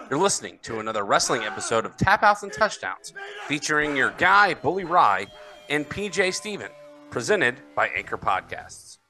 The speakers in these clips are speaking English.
You're listening to another wrestling episode of Tap Outs and Touchdowns, featuring your guy, Bully Ry, and PJ Steven, presented by Anchor Podcasts.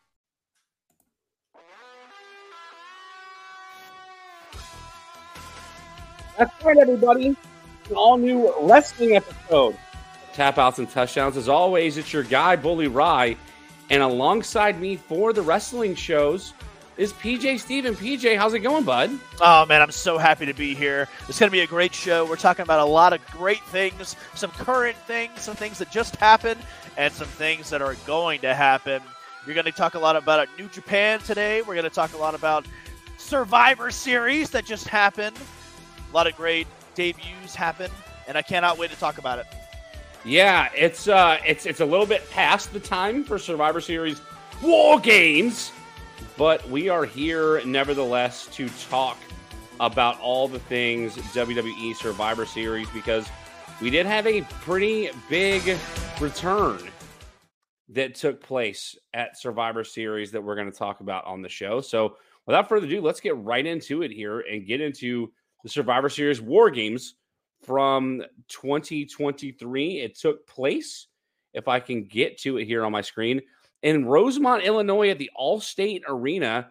That's right, everybody. An all-new wrestling episode. Tap Outs and Touchdowns. As always, it's your guy, Bully Ry, and alongside me for the wrestling shows is PJ Steven. PJ, how's it going, bud? Oh, man, I'm so happy to be here. It's going to be a great show. We're talking about a lot of great things, some current things, some things that just happened, and some things that are going to happen. You're going to talk a lot about New Japan today. We're going to talk a lot about Survivor Series that just happened. A lot of great debuts happened, and I cannot wait to talk about it. Yeah, it's a little bit past the time for Survivor Series War Games, but we are here nevertheless to talk about all the things WWE Survivor Series because we did have a pretty big return that took place at Survivor Series that we're going to talk about on the show. So without further ado, let's get right into it here and get into the Survivor Series War Games from 2023. It took place, if I can get to it here on my screen, in Rosemont, Illinois at the Allstate Arena.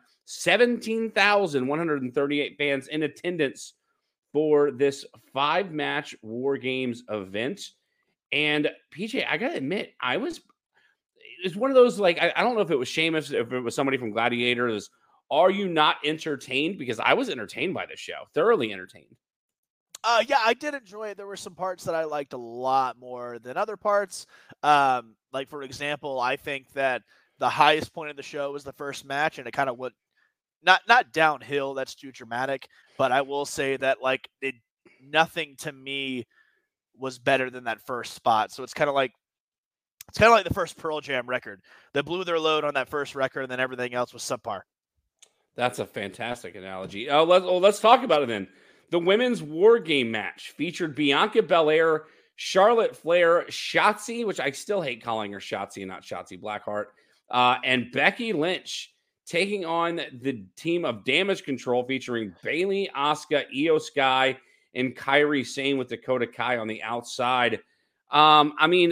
17,138 fans in attendance for this 5-match War Games event. And PJ, I gotta admit, it's one of those, like, I don't know if it was Sheamus, if it was somebody from Gladiator. Are you not entertained? Because I was entertained by this show, thoroughly entertained. Yeah, I did enjoy it. There were some parts that I liked a lot more than other parts. Like, for example, I think that the highest point of the show was the first match, and it kind of went not downhill. That's too dramatic. But I will say that, like, nothing to me was better than that first spot. So it's kind of like the first Pearl Jam record. They blew their load on that first record, and then everything else was subpar. That's a fantastic analogy. Let's talk about it then. The women's War Game match featured Bianca Belair, Charlotte Flair, Shotzi, which I still hate calling her Shotzi and not Shotzi Blackheart, and Becky Lynch taking on the team of Damage Control featuring Bayley, Asuka, Io Sky, and Kairi Sane with Dakota Kai on the outside. We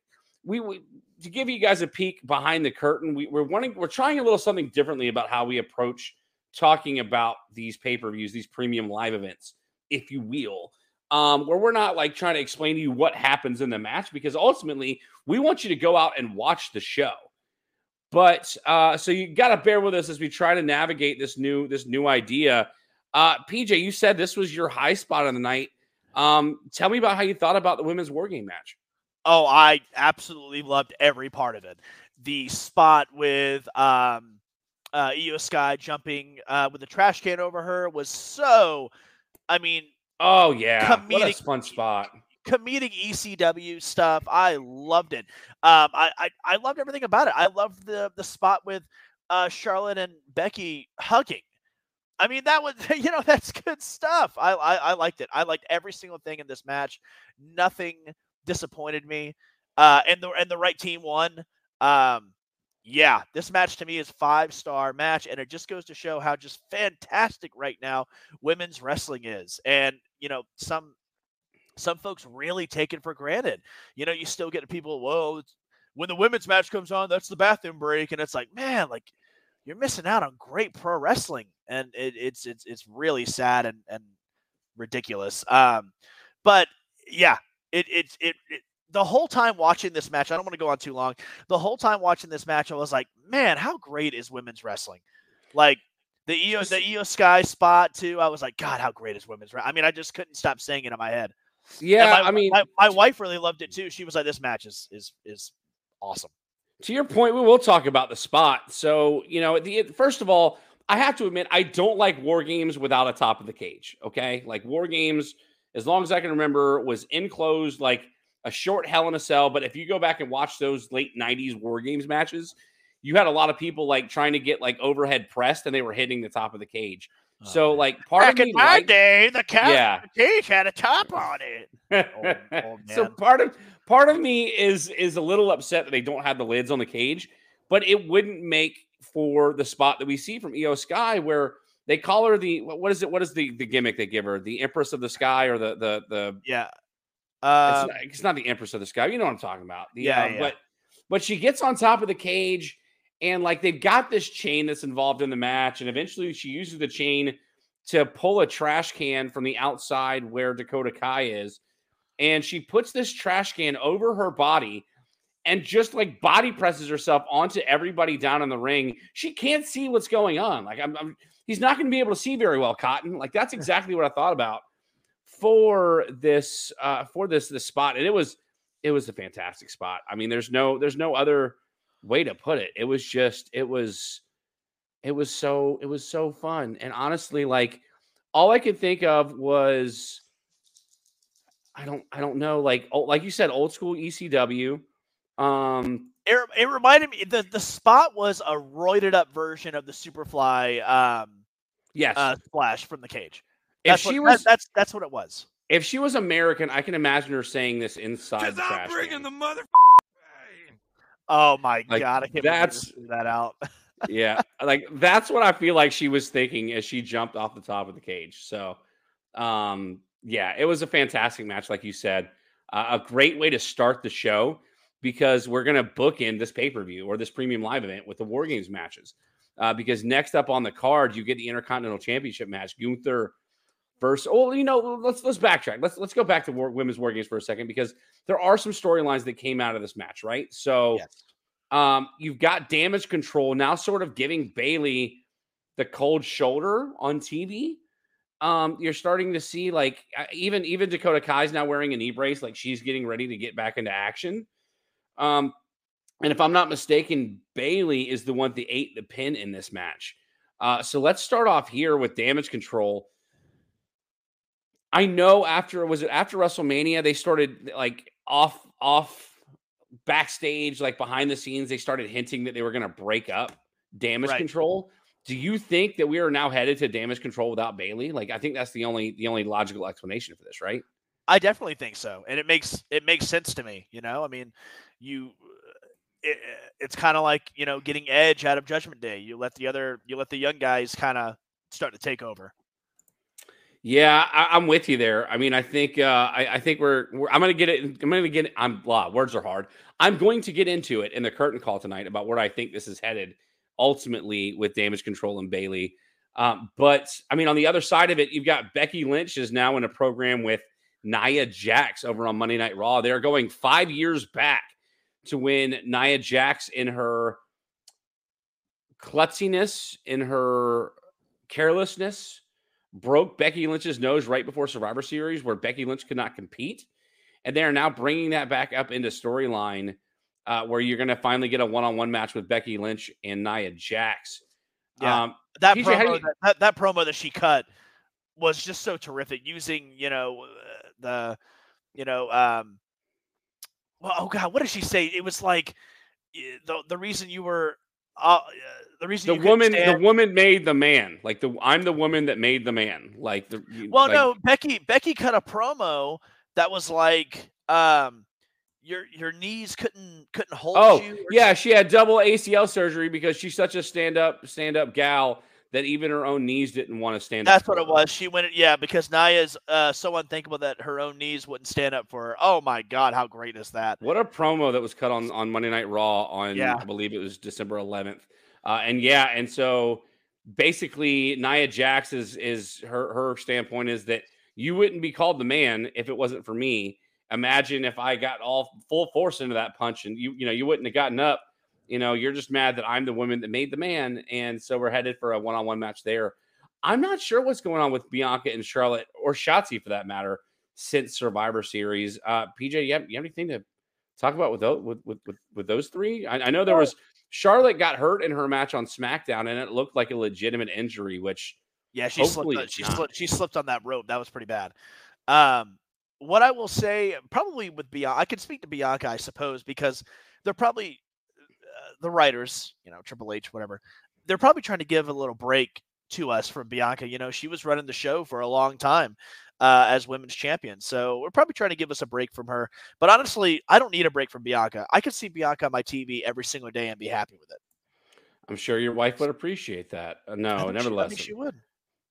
to give you guys a peek behind the curtain, we're trying a little something differently about how we approach talking about these pay-per-views, these premium live events, if you will, where we're not like trying to explain to you what happens in the match, because ultimately we want you to go out and watch the show. But so you got to bear with us as we try to navigate this new idea. PJ, you said this was your high spot of the night. Tell me about how you thought about the women's War Game match. Oh, I absolutely loved every part of it. The spot with Io Sky jumping with the trash can over her was so, oh yeah, comedic, what a fun spot. Comedic ECW stuff. I loved it. I loved everything about it. I loved the spot with Charlotte and Becky hugging. I mean, that was, that's good stuff. I liked it. I liked every single thing in this match. Nothing disappointed me. And the right team won. Yeah, this match to me is 5-star match, and it just goes to show how just fantastic right now women's wrestling is. And, some folks really take it for granted. You still get people, well, when the women's match comes on, that's the bathroom break. And it's like, man, like, you're missing out on great pro wrestling. And it's really sad and ridiculous. But yeah, the whole time watching this match, I don't want to go on too long. The whole time watching this match, I was like, man, how great is women's wrestling? Like the Io Sky spot too. I was like, God, how great is women's wrestling? I just couldn't stop saying it in my head. Yeah, my wife really loved it too. She was like, this match is awesome. To your point, we will talk about the spot. So, first of all, I have to admit, I don't like War Games without a top of the cage. Okay. Like War Games, as long as I can remember, was enclosed, like a short Hell in a Cell. But if you go back and watch those late 90s War Games matches, you had a lot of people like trying to get like overhead pressed and they were hitting the top of the cage. So like back in my day, the cage had a top on it. Man. So part of me is a little upset that they don't have the lids on the cage, but it wouldn't make for the spot that we see from Io Sky where They call her the what is it? What is the gimmick they give her? The Empress of the Sky or the Yeah. it's not the Empress of the Sky. You know what I'm talking about. Yeah. But she gets on top of the cage, and like they've got this chain that's involved in the match, and eventually she uses the chain to pull a trash can from the outside where Dakota Kai is, and she puts this trash can over her body and just like body presses herself onto everybody down in the ring. She can't see what's going on. Like he's not going to be able to see very well, Cotton. Like that's exactly what I thought about for this spot, and it was a fantastic spot. I mean, there's no other way to put it. It was so fun, and honestly, like all I could think of was I don't know, like you said, old school ECW. It reminded me the spot was a roided up version of the Superfly splash from the cage. That's what it was. If she was American, I can imagine her saying this inside the trash can. The mother. Oh my God! I can't believe that out. Yeah, like that's what I feel like she was thinking as she jumped off the top of the cage. So, yeah, it was a fantastic match, like you said, a great way to start the show because we're gonna book in this pay-per-view or this premium live event with the War Games matches. Because next up on the card, you get the Intercontinental Championship match, Gunther versus. Oh, let's backtrack. Let's go back to Women's War Games for a second because there are some storylines that came out of this match, right? So, yes. You've got Damage Control now, sort of giving Bayley the cold shoulder on TV. You're starting to see like even Dakota Kai's now wearing a knee brace, like she's getting ready to get back into action. And if I'm not mistaken, Bayley is the one that ate the pin in this match. So let's start off here with Damage Control. I know after WrestleMania, they started like off backstage, like behind the scenes, they started hinting that they were going to break up Damage Control. Do you think that we are now headed to Damage Control without Bayley? Like, I think that's the only logical explanation for this, right? I definitely think so, and it makes sense to me. I mean, it's kind of like getting Edge out of Judgment Day. You let the young guys kind of start to take over. Yeah, I'm with you there. I mean, I think I'm going to get it. Words are hard. I'm going to get into it in the curtain call tonight about where I think this is headed ultimately with Damage Control and Bayley. But I mean, on the other side of it, you've got Becky Lynch is now in a program with Nia Jax over on Monday Night Raw. They're going 5 years back to when Nia Jax, in her klutziness, in her carelessness, broke Becky Lynch's nose right before Survivor Series, where Becky Lynch could not compete. And they are now bringing that back up into storyline where you're going to finally get a one-on-one match with Becky Lynch and Nia Jax. Yeah, PJ, that promo that she cut was just so terrific, using oh God, what did she say? It was like the reason you were the woman made the man. Like I'm the woman that made the man. Like no, Becky cut a promo that was like your knees couldn't hold you. Yeah, she had double ACL surgery because she's such a stand up gal that even her own knees didn't want to stand up. That's what it was. She went, because Nia's so unthinkable that her own knees wouldn't stand up for her. Oh my God, how great is that? What a promo that was cut on Monday Night Raw on, I believe it was December 11th. And so basically Nia Jax is her standpoint is that you wouldn't be called the man if it wasn't for me. Imagine if I got all full force into that punch and you wouldn't have gotten up. You're just mad that I'm the woman that made the man. And so we're headed for a one-on-one match there. I'm not sure what's going on with Bianca and Charlotte, or Shotzi for that matter, since Survivor Series. PJ, you have anything to talk about with those three? I know there was Charlotte got hurt in her match on SmackDown, and it looked like a legitimate injury, which she slipped on that rope. That was pretty bad. What I will say, probably with Bianca, I could speak to Bianca, I suppose, because they're probably the writers, Triple H, whatever, they're probably trying to give a little break to us from Bianca. She was running the show for a long time as women's champion. So we're probably trying to give us a break from her. But honestly, I don't need a break from Bianca. I could see Bianca on my TV every single day and be happy with it. I'm sure your wife would appreciate that. No, nevertheless. I think she would.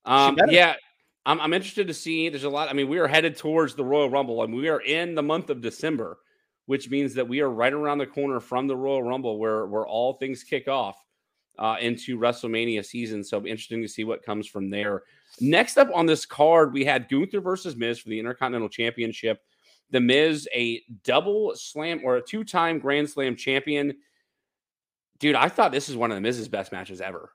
Yeah, I'm interested to see. There's a lot. I mean, we are headed towards the Royal Rumble, and we are in the month of December, which means that we are right around the corner from the Royal Rumble, where all things kick off into WrestleMania season. So interesting to see what comes from there. Next up on this card, we had Gunther versus Miz for the Intercontinental Championship. The Miz, a double slam or a 2-time Grand Slam champion. Dude, I thought this is one of the Miz's best matches ever.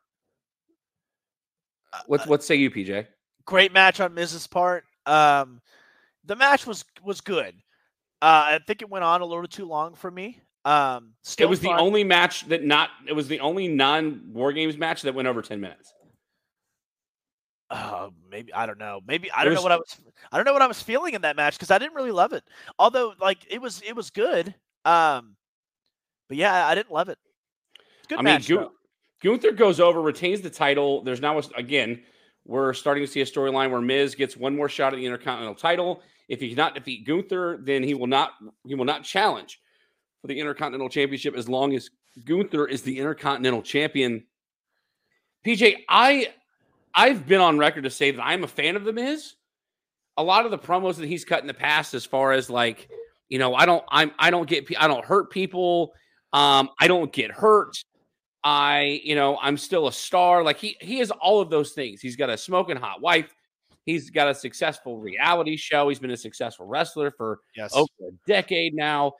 What say you, PJ? Great match on Miz's part. The match was good. I think it went on a little too long for me. It was the only match it was the only non-War Games match that went over 10 minutes. Maybe I don't know. Maybe I don't know what I was feeling in that match because I didn't really love it. Although like it was good. But yeah, I didn't love it. Good match. Gunther goes over, retains the title. There's now again, we're starting to see a storyline where Miz gets one more shot at the Intercontinental title. If he cannot defeat Gunther, then he will not challenge for the Intercontinental Championship as long as Gunther is the Intercontinental Champion. PJ, I've been on record to say that I'm a fan of The Miz. A lot of the promos that he's cut in the past, as far as like, you know, I don't hurt people. I don't get hurt. I'm still a star. Like he has all of those things. He's got a smoking hot wife. He's got a successful reality show. He's been a successful wrestler for over a decade now.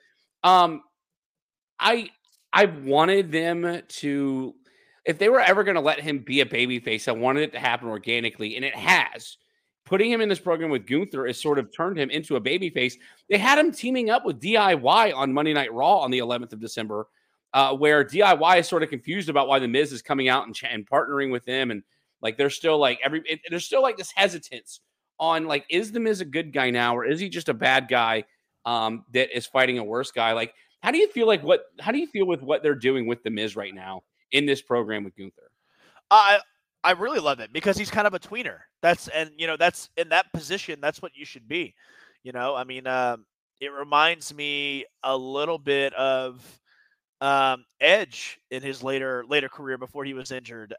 I wanted them to, if they were ever going to let him be a babyface, I wanted it to happen organically, and it has. Putting him in this program with Gunther has sort of turned him into a babyface. They had him teaming up with DIY on Monday Night Raw on the 11th of December, where DIY is sort of confused about why The Miz is coming out and partnering with them, and like there's still like there's still like this hesitance on like, is The Miz a good guy now, or is he just a bad guy that is fighting a worse guy? Like, how do you feel with what they're doing with The Miz right now in this program with Gunther? I really love it because he's kind of a tweener. That's in that position, that's what you should be. I mean, it reminds me a little bit of Edge in his later career before he was injured.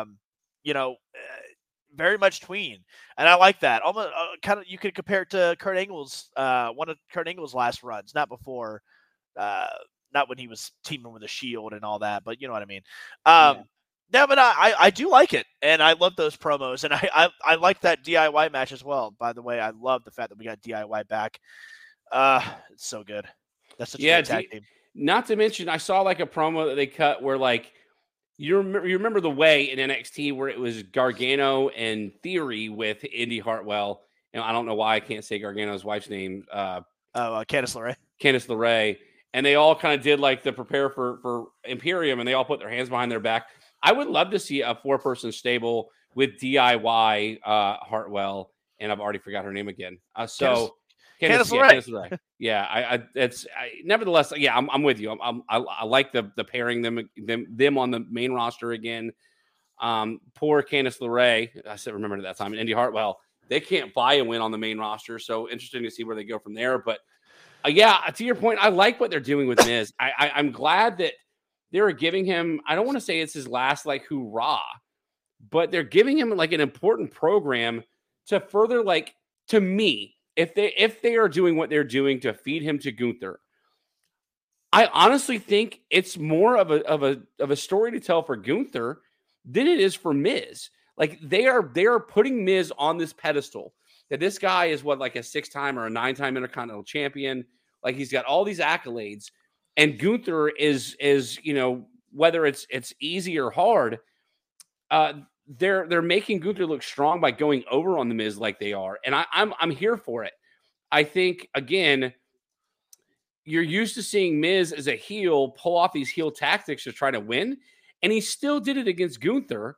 Very much tween, and I like that. Almost kind of, you could compare it to Kurt Angle's one of Kurt Angle's last runs, not before, not when he was teaming with the Shield and all that, but you know what I mean. Yeah, but I do like it, and I love those promos, and I like that DIY match as well. By the way, I love the fact that we got DIY back. It's so good. That's such a good tag team. Not to mention, I saw like a promo that they cut where like you remember the way in NXT where it was Gargano and Theory with Indy Hartwell, and I don't know why I can't say Gargano's wife's name. Candice LeRae. Candice LeRae, and they all kind of did like the prepare for Imperium, and they all put their hands behind their back. I would love to see a 4-person stable with DIY, Hartwell, and I've already forgot her name again. Candice LeRae. Yeah, nevertheless, yeah, I'm with you. I like the pairing them on the main roster again. Poor Candice LeRae, I said remember that time, and Indy Hartwell, they can't buy a win on the main roster, so interesting to see where they go from there. But yeah, to your point, I like what they're doing with Miz. I'm glad that they're giving him, I don't want to say it's his last like hoorah, but they're giving him like an important program to further, like, to me, if they are doing what they're doing to feed him to Gunther, I honestly think it's more of a story to tell for Gunther than it is for Miz. Like they are putting Miz on this pedestal that this guy is like a 6-time or a 9-time Intercontinental Champion. Like he's got all these accolades. And Gunther is whether it's easy or hard, they're making Gunther look strong by going over on the Miz like they are, and I'm here for it. I think again, you're used to seeing Miz as a heel pull off these heel tactics to try to win, and he still did it against Gunther.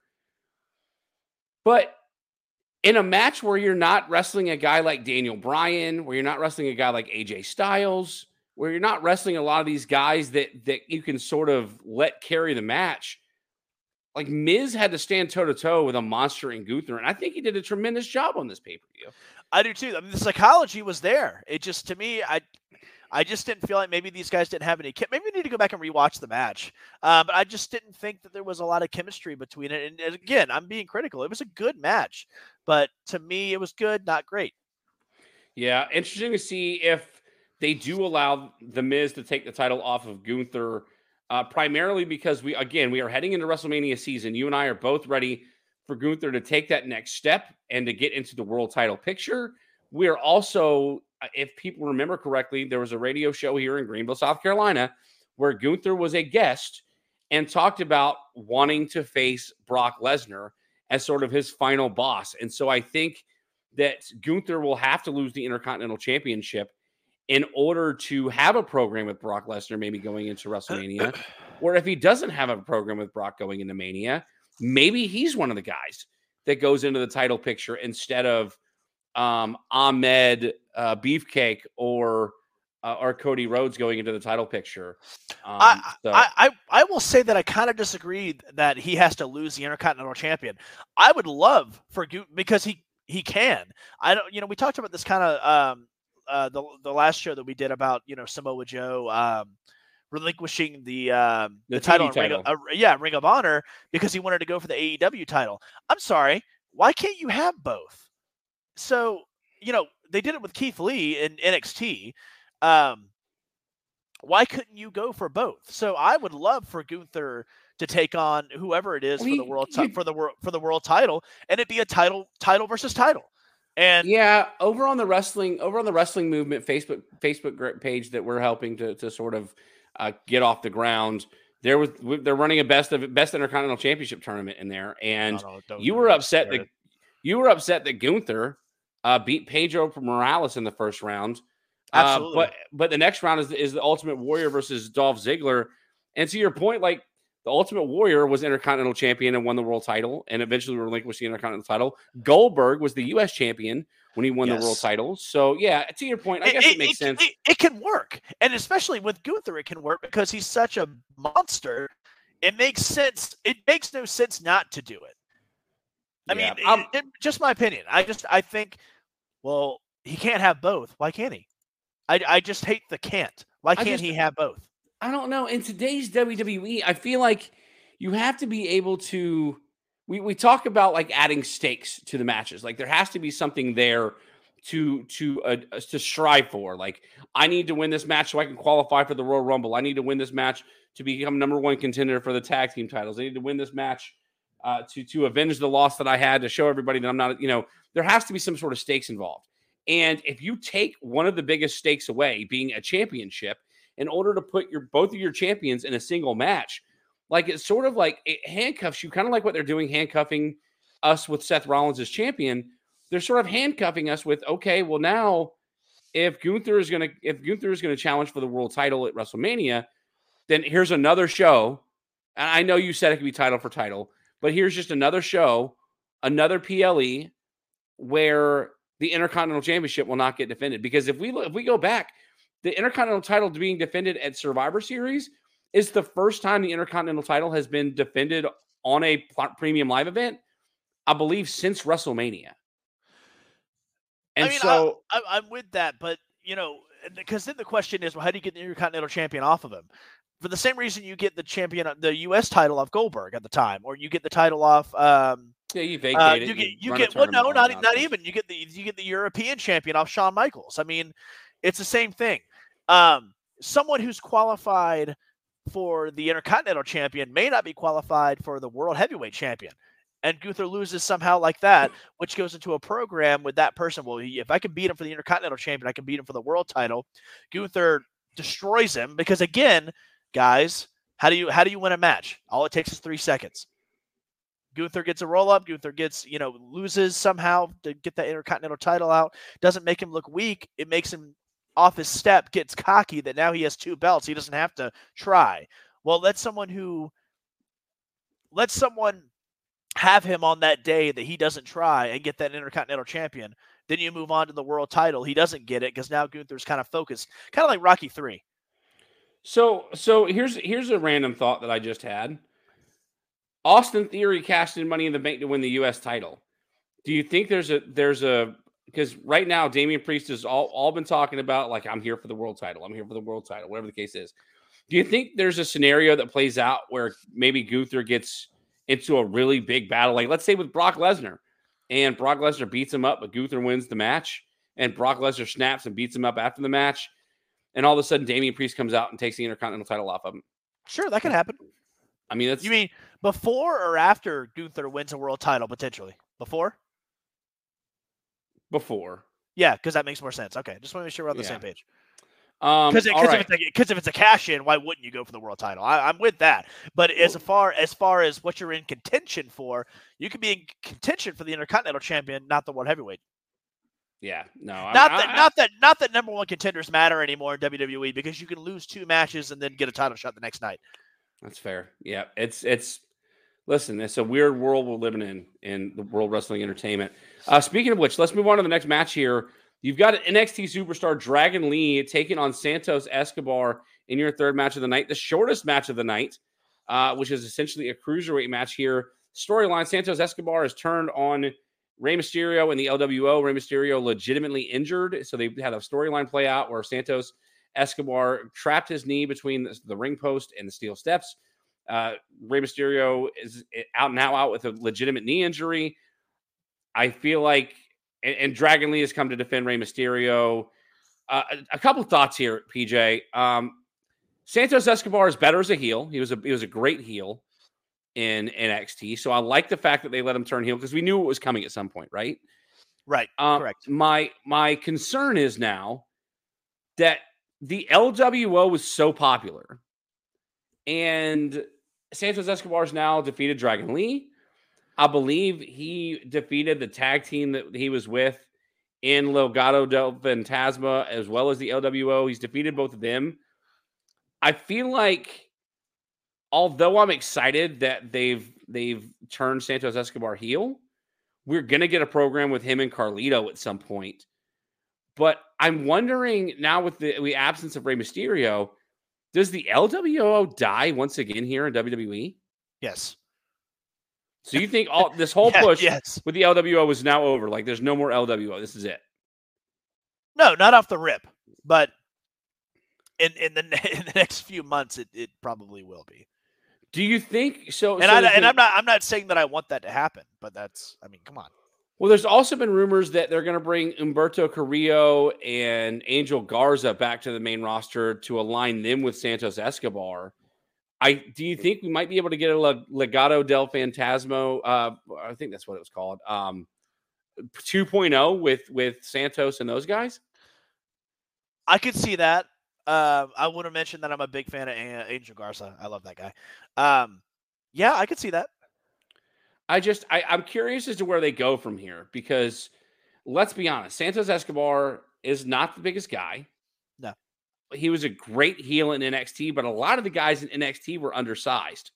But in a match where you're not wrestling a guy like Daniel Bryan, where you're not wrestling a guy like AJ Styles, where you're not wrestling a lot of these guys that you can sort of let carry the match, like Miz had to stand toe-to-toe with a monster in Gunther, and I think he did a tremendous job on this pay-per-view. I do too. I mean, the psychology was there. It just, to me, I just didn't feel like maybe these guys didn't have any. Maybe we need to go back and rewatch the match. But I just didn't think that there was a lot of chemistry between it. And again, I'm being critical. It was a good match, but to me, it was good, not great. Yeah, interesting to see if they do allow The Miz to take the title off of Gunther, primarily because we are heading into WrestleMania season. You and I are both ready for Gunther to take that next step and to get into the world title picture. We are also, if people remember correctly, there was a radio show here in Greenville, South Carolina, where Gunther was a guest and talked about wanting to face Brock Lesnar as sort of his final boss. And so I think that Gunther will have to lose the Intercontinental Championship in order to have a program with Brock Lesnar, maybe going into WrestleMania. Or if he doesn't have a program with Brock going into Mania, maybe he's one of the guys that goes into the title picture instead of Ahmed Beefcake or Cody Rhodes going into the title picture. I will say that I kind of disagree that he has to lose the Intercontinental Champion. I would love for because he can. I don't. We talked about this kind of the last show that we did about Samoa Joe relinquishing the title, Ring of Honor, because he wanted to go for the AEW title. I'm sorry, why can't you have both? So they did it with Keith Lee in NXT. Why couldn't you go for both? So I would love for Gunther to take on whoever it is for the world title, and it'd be a title versus title. And yeah, over on the wrestling movement Facebook page that we're helping to sort of get off the ground, they're running a best Intercontinental Championship tournament in there, and you were upset that Gunther beat Pedro Morales in the first round. Absolutely. But the next round is the Ultimate Warrior versus Dolph Ziggler. And to your point, like, the Ultimate Warrior was Intercontinental Champion and won the world title and eventually relinquished the Intercontinental title. Goldberg was the U.S. champion when he won the world title. So, yeah, to your point, I guess it makes sense. It can work. And especially with Gunther, it can work because he's such a monster. It makes sense. It makes no sense not to do it. I mean, just my opinion. I think, well, he can't have both. Why can't he? I just hate the can't. Why can't he have both? I don't know. In today's WWE, I feel like you have to be able to. We talk about like adding stakes to the matches. Like there has to be something there to strive for. Like I need to win this match so I can qualify for the Royal Rumble. I need to win this match to become number one contender for the tag team titles. I need to win this match to avenge the loss that I had, to show everybody that I'm not. There has to be some sort of stakes involved. And if you take one of the biggest stakes away, being a championship, in order to put both of your champions in a single match, like it's sort of like it handcuffs you, kind of like what they're doing, handcuffing us with Seth Rollins as champion. They're sort of handcuffing us with, okay, well now, if Gunther is gonna challenge for the world title at WrestleMania, then here's another show. And I know you said it could be title for title, but here's just another show, another PLE, where the Intercontinental Championship will not get defended. Because if we go back, the Intercontinental title being defended at Survivor Series is the first time the Intercontinental title has been defended on a premium live event, I believe, since WrestleMania. And I'm with that, but because then the question is, well, how do you get the Intercontinental Champion off of him? For the same reason you get the U.S. title off Goldberg at the time, or you get the title off. You vacate it. You get not even. You get the European champion off Shawn Michaels. I mean, it's the same thing. Someone who's qualified for the Intercontinental Champion may not be qualified for the World Heavyweight Champion, and Gunther loses somehow like that, which goes into a program with that person. Well, if I can beat him for the Intercontinental Champion, I can beat him for the World title. Gunther destroys him because, again, guys, how do you win a match? All it takes is 3 seconds. Gunther gets a roll up. Gunther gets, loses somehow to get that Intercontinental title out. Doesn't make him look weak. It makes him off his step, gets cocky that now he has 2 belts. He doesn't have to try. Well, let someone have him on that day that he doesn't try and get that Intercontinental Champion. Then you move on to the world title. He doesn't get it because now Gunther's kind of focused, kind of like Rocky 3. So here's a random thought that I just had. Austin Theory cashed in Money in the Bank to win the U.S. title. Do you think there's a because right now Damian Priest has all been talking about, like, I'm here for the world title. I'm here for the world title, whatever the case is. Do you think there's a scenario that plays out where maybe Gunther gets into a really big battle? Like, let's say with Brock Lesnar, and Brock Lesnar beats him up, but Gunther wins the match, and Brock Lesnar snaps and beats him up after the match, and all of a sudden Damian Priest comes out and takes the Intercontinental title off of him. Sure, that could happen. I mean, that's... You mean before or after Gunther wins a world title, potentially? Before? Before. Yeah, because that makes more sense. Okay, just want to make sure we're on the same page. Because if it's a cash in, why wouldn't you go for the world title? I'm with that. But as far as what you're in contention for, you could be in contention for the Intercontinental Champion, not the World Heavyweight. Yeah, no. Not that number one contenders matter anymore in WWE, because you can lose 2 matches and then get a title shot the next night. That's fair. Yeah, it's listen, it's a weird world we're living in the World Wrestling Entertainment. Speaking of which, let's move on to the next match here. You've got NXT superstar Dragon Lee taking on Santos Escobar in your third match of the night, the shortest match of the night, which is essentially a cruiserweight match here. Storyline: Santos Escobar has turned on Rey Mysterio in the LWO. Rey Mysterio legitimately injured, so they had a storyline play out where Santos Escobar trapped his knee between the ring post and the steel steps. Rey Mysterio is out with a legitimate knee injury. I feel like, and Dragon Lee has come to defend Rey Mysterio. A couple thoughts here, PJ. Santos Escobar is better as a heel. He was a great heel in NXT. So I like the fact that they let him turn heel, because we knew it was coming at some point, right? Right. Correct. My concern is now that the LWO was so popular, and Santos Escobar has now defeated Dragon Lee. I believe he defeated the tag team that he was with in Legado del Fantasma, as well as the LWO. He's defeated both of them. I feel like, although I'm excited that they've turned Santos Escobar heel, we're going to get a program with him and Carlito at some point. But I'm wondering now, with the absence of Rey Mysterio, does the LWO die once again here in WWE? Yes. So you think this whole push yes. with the LWO is now over? Like, there's no more LWO. This is it. No, not off the rip. But in the next few months, it probably will be. Do you think so? I'm not saying that I want that to happen, but come on. Well, there's also been rumors that they're going to bring Humberto Carrillo and Angel Garza back to the main roster to align them with Santos Escobar. Do you think we might be able to get a Legado del Fantasma? I think that's what it was called. 2.0 with Santos and those guys. I could see that. I would have mentioned that I'm a big fan of Angel Garza. I love that guy. Yeah, I could see that. I'm curious as to where they go from here, because let's be honest, Santos Escobar is not the biggest guy. No. He was a great heel in NXT, but a lot of the guys in NXT were undersized.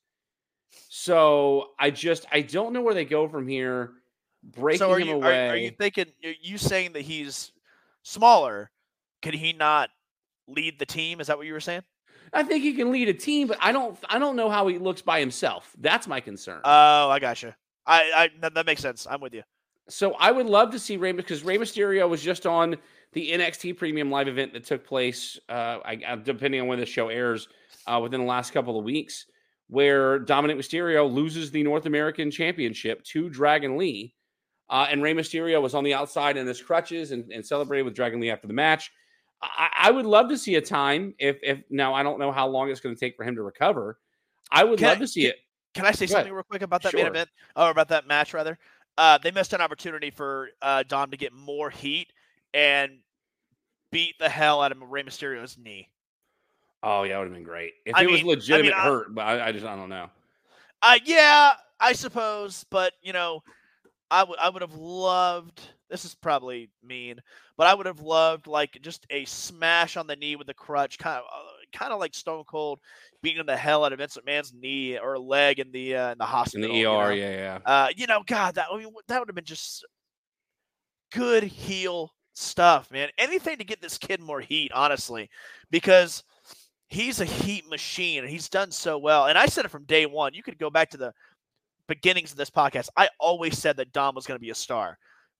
So I don't know where they go from here, breaking him away. Are you thinking, are you saying that he's smaller? Could he not lead the team? Is that what you were saying? I think he can lead a team, but I don't know how he looks by himself. That's my concern. Oh, I gotcha. That makes sense. I'm with you. So I would love to see Rey, because Rey Mysterio was just on the NXT Premium Live event that took place, depending on when the show airs, within the last couple of weeks, where Dominic Mysterio loses the North American Championship to Dragon Lee, and Rey Mysterio was on the outside in his crutches and celebrated with Dragon Lee after the match. I would love to see a time, if now I don't know how long it's going to take for him to recover. I would love to see it. Can I say something real quick about that main event? Or about that match, rather? They missed an opportunity for Dom to get more heat and beat the hell out of Rey Mysterio's knee. Oh, yeah, that would have been great. If it was legitimate hurt, but I don't know. Yeah, I suppose. But, I would have loved, this is probably mean, but I would have loved like just a smash on the knee with the crutch, kind of like Stone Cold beating the hell out of Vince McMahon's knee or leg in the hospital. In the ER, yeah. God, that would have been just good heel stuff, man. Anything to get this kid more heat, honestly, because he's a heat machine and he's done so well. And I said it from day one. You could go back to the beginnings of this podcast. I always said that Dom was going to be a star.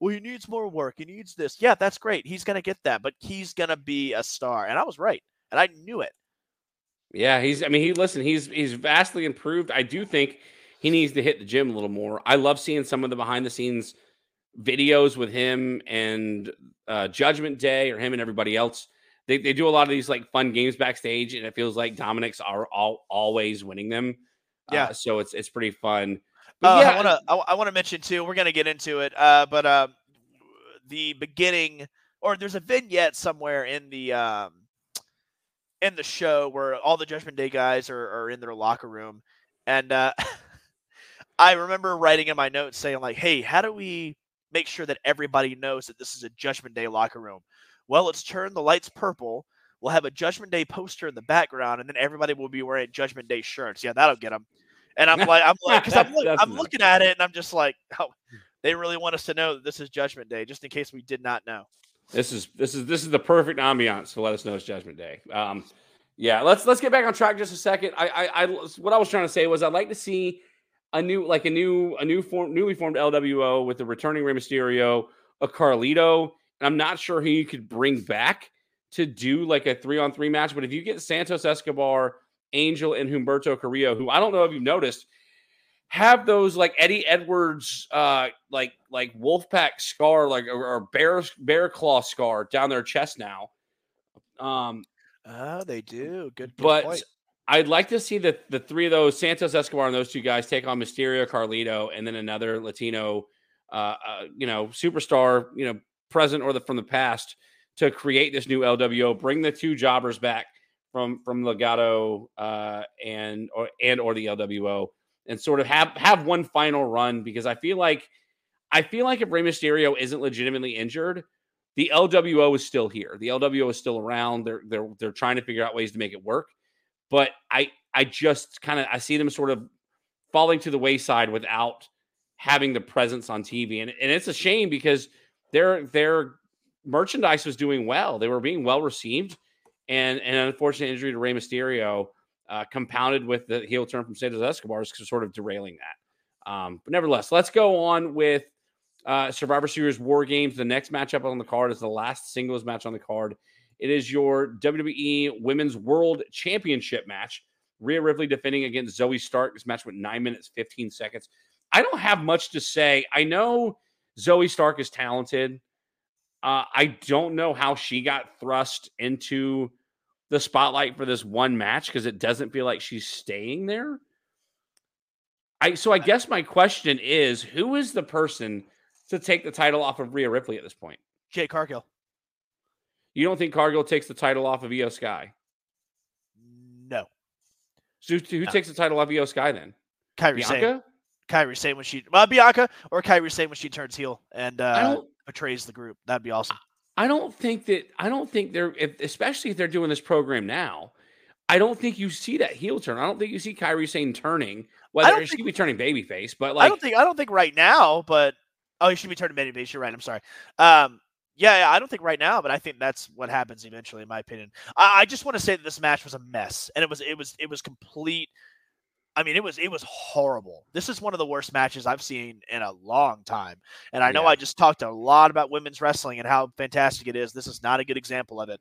well, he needs more work. He needs this. Yeah, that's great. He's going to get that, but he's going to be a star. And I was right. And I knew it. Yeah, he's vastly improved. I do think he needs to hit the gym a little more. I love seeing some of the behind the scenes videos with him and Judgment Day, or him and everybody else. They do a lot of these like fun games backstage, and it feels like Dominic's are always winning them. Yeah. So it's pretty fun. But yeah, I want to mention too. We're gonna get into it, but the beginning, or there's a vignette somewhere in the show where all the Judgment Day guys are in their locker room, and I remember writing in my notes saying like, "Hey, how do we make sure that everybody knows that this is a Judgment Day locker room?" Well, let's turn the lights purple. We'll have a Judgment Day poster in the background, and then everybody will be wearing Judgment Day shirts. Yeah, that'll get them. And I'm looking at it, and I'm just like, oh, they really want us to know that this is Judgment Day, just in case we did not know. This is the perfect ambiance to let us know it's Judgment Day. Yeah, let's get back on track just a second. What I was trying to say was I'd like to see newly formed LWO with the returning Rey Mysterio, a Carlito, and I'm not sure who you could bring back to do like a 3-on-3 match. But if you get Santos Escobar, Angel, and Humberto Carrillo, who I don't know if you've noticed, have those like Eddie Edwards, like Wolfpack scar, like or bear claw scar down their chest now. They do. Good but point. I'd like to see the three of those, Santos Escobar and those two guys, take on Mysterio, Carlito, and then another Latino, superstar, present or from the past, to create this new LWO. Bring the two jobbers back from Legado and the LWO, and sort of have one final run, because I feel like if Rey Mysterio isn't legitimately injured, the LWO is still here. The LWO is still around. They're trying to figure out ways to make it work. But I just I see them sort of falling to the wayside without having the presence on TV. And it's a shame, because their merchandise was doing well. They were being well received. And an unfortunate injury to Rey Mysterio, compounded with the heel turn from Santos Escobar, is sort of derailing that. But nevertheless, let's go on with Survivor Series War Games. The next matchup on the card is the last singles match on the card. It is your WWE Women's World Championship match. Rhea Ripley defending against Zoe Stark. This match went 9 minutes, 15 seconds. I don't have much to say. I know Zoe Stark is talented. I don't know how she got thrust into the spotlight for this one match, because it doesn't feel like she's staying there. I guess my question is, who is the person to take the title off of Rhea Ripley at this point? Jade Cargill. You don't think Cargill takes the title off of Io Sky? No. So who takes the title off of Io Sky then? Kairi Bianca? Kairi Sane when she Bianca, or Kairi Sane when she turns heel and betrays the group. That'd be awesome. I don't think they're, especially if they're doing this program now, I don't think you see that heel turn. I don't think you see Kairi Sane turning, whether she could be turning babyface, but like I don't think right now, but she should be turning babyface. You're right. I'm sorry. Yeah, I don't think right now, but I think that's what happens eventually, in my opinion. I just want to say that this match was a mess, and it was complete. I mean, it was horrible. This is one of the worst matches I've seen in a long time. And I know I just talked a lot about women's wrestling and how fantastic it is. This is not a good example of it.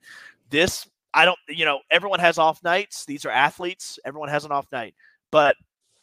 Everyone has off nights. These are athletes. Everyone has an off night. But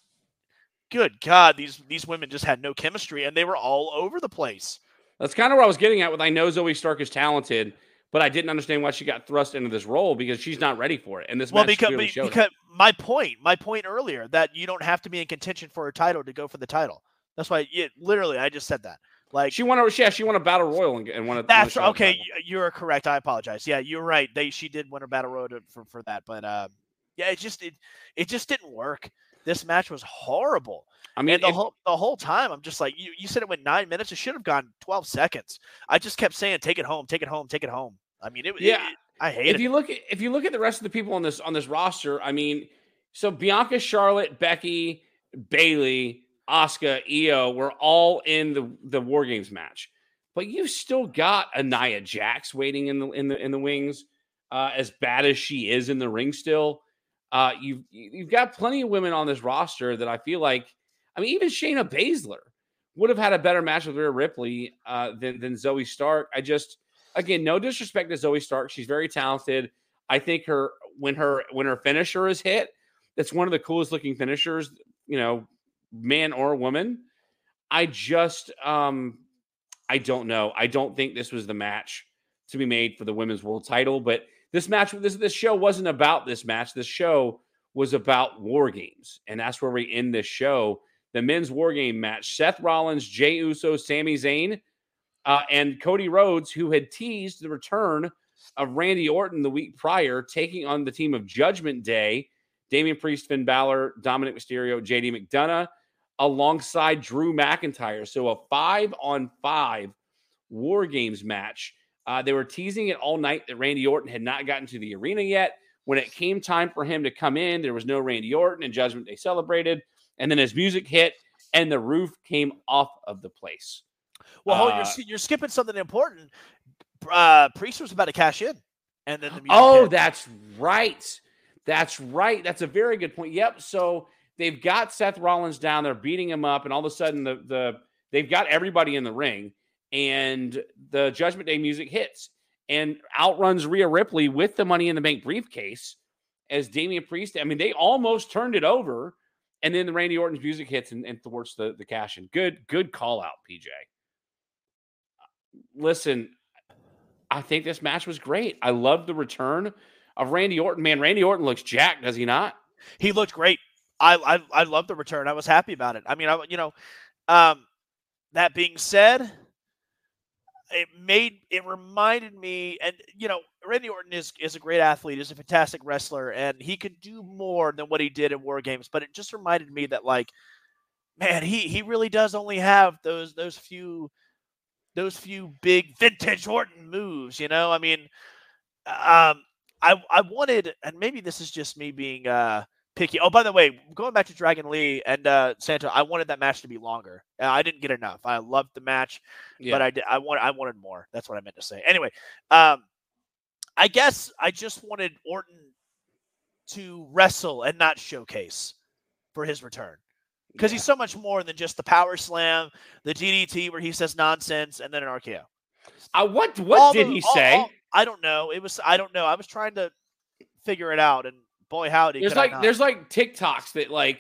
good God, these women just had no chemistry, and they were all over the place. That's kind of what I was getting at with, I know Zoe Stark is talented, but I didn't understand why she got thrust into this role, because she's not ready for it. And this match clearly showed because my point earlier, that you don't have to be in contention for a title to go for the title. That's why I just said that. Like she won a battle royal and won a. That's right. Okay, you're correct. I apologize. Yeah, you're right. She did win a battle royal for that, but it just didn't work. This match was horrible. I mean, the whole time I'm just like, you said it went 9 minutes. It should have gone 12 seconds. I just kept saying, take it home, take it home, take it home. I mean, I hate it. If you look at the rest of the people on this roster, I mean, so Bianca, Charlotte, Becky, Bayley, Asuka, Io were all in the War Games match, but you've still got a Nia Jax waiting in the wings. As bad as she is in the ring still, you've got plenty of women on this roster that I feel like. I mean, even Shayna Baszler would have had a better match with Rhea Ripley than Zoe Stark. Again, no disrespect to Zoe Stark. She's very talented. I think when her finisher is hit, that's one of the coolest looking finishers, man or woman. I don't know. I don't think this was the match to be made for the women's world title, but this show wasn't about this match. This show was about War Games, and that's where we end this show. The men's War Game match: Seth Rollins, Jey Uso, Sami Zayn, and Cody Rhodes, who had teased the return of Randy Orton the week prior, taking on the team of Judgment Day, Damian Priest, Finn Balor, Dominic Mysterio, JD McDonough, alongside Drew McIntyre. So a 5-on-5 War Games match. They were teasing it all night that Randy Orton had not gotten to the arena yet. When it came time for him to come in, there was no Randy Orton, and Judgment Day celebrated. And then his music hit, and the roof came off of the place. Well, you're skipping something important. Priest was about to cash in, and then the music hit. That's right. That's right. That's a very good point. Yep. So they've got Seth Rollins down there beating him up, and all of a sudden they've got everybody in the ring, and the Judgment Day music hits and outruns Rhea Ripley with the Money in the Bank briefcase as Damian Priest. I mean, they almost turned it over, and then the Randy Orton's music hits and thwarts the cash in. Good call out, PJ. Listen, I think this match was great. I love the return of Randy Orton. Man, Randy Orton looks jacked, does he not? He looked great. I love the return. I was happy about it. I mean, that being said, it reminded me, and Randy Orton is a great athlete, is a fantastic wrestler, and he could do more than what he did in War Games. But it just reminded me that, like, man, he really does only have those few big vintage Orton moves. I mean, I wanted, and maybe this is just me being picky. Oh, by the way, going back to Dragon Lee and Santo, I wanted that match to be longer. I didn't get enough. I loved the match, but I wanted more. That's what I meant to say. Anyway, I guess I just wanted Orton to wrestle and not showcase for his return, because he's so much more than just the power slam, the DDT where he says nonsense, and then an RKO. What did he say? I don't know. I don't know. I was trying to figure it out, and boy, howdy. There's like TikToks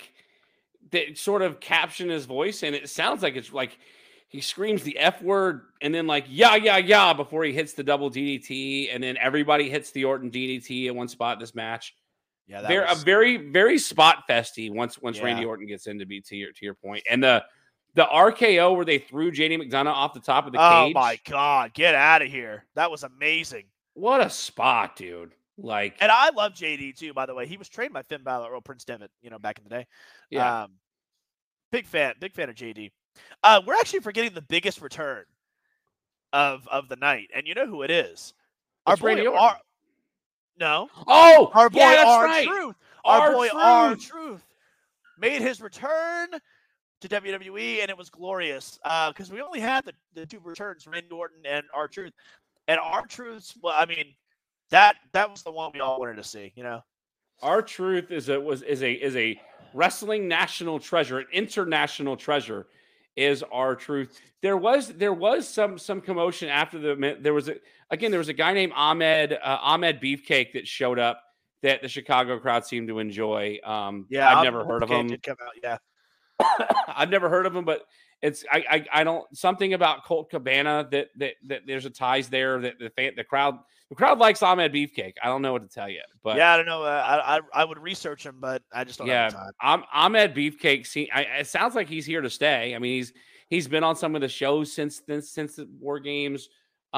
that sort of caption his voice, and it sounds like it's like he screams the F word and then like yeah before he hits the double DDT, and then everybody hits the Orton DDT in one spot this match. Yeah, they're a very, very spot festy once Randy Orton gets in, to your point. And the RKO where they threw JD McDonough off the top of the cage. Oh my God, get out of here. That was amazing. What a spot, dude. And I love JD too, by the way. He was trained by Finn Balor or Prince Devitt, back in the day. Yeah. Big fan of JD. We're actually forgetting the biggest return of the night, and you know who it is. It's Randy Orton. No. Oh, our boy R-Truth. Our boy R-Truth made his return to WWE, and it was glorious. Because we only had the two returns, Randy Orton and R-Truth. And R-Truth's, well, I mean, that was the one we all wanted to see, R-Truth is a wrestling national treasure, an international treasure. Is R-Truth. There was some commotion after there was a guy named Ahmed Beefcake that showed up that the Chicago crowd seemed to enjoy. I've never heard of him. Did come out, yeah. I've never heard of him, but it's I don't, something about Colt Cabana that there's a ties there that the crowd likes Ahmed Beefcake. I don't know what to tell you, but I don't know. I would research him, but I just don't have time. Ahmed Beefcake. It sounds like he's here to stay. I mean, he's been on some of the shows since the War Games.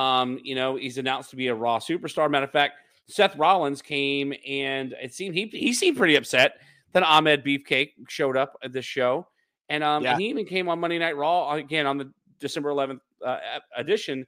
He's announced to be a Raw superstar. Matter of fact, Seth Rollins came, and it seemed he seemed pretty upset that Ahmed Beefcake showed up at this show. And he even came on Monday Night Raw again on the December 11th edition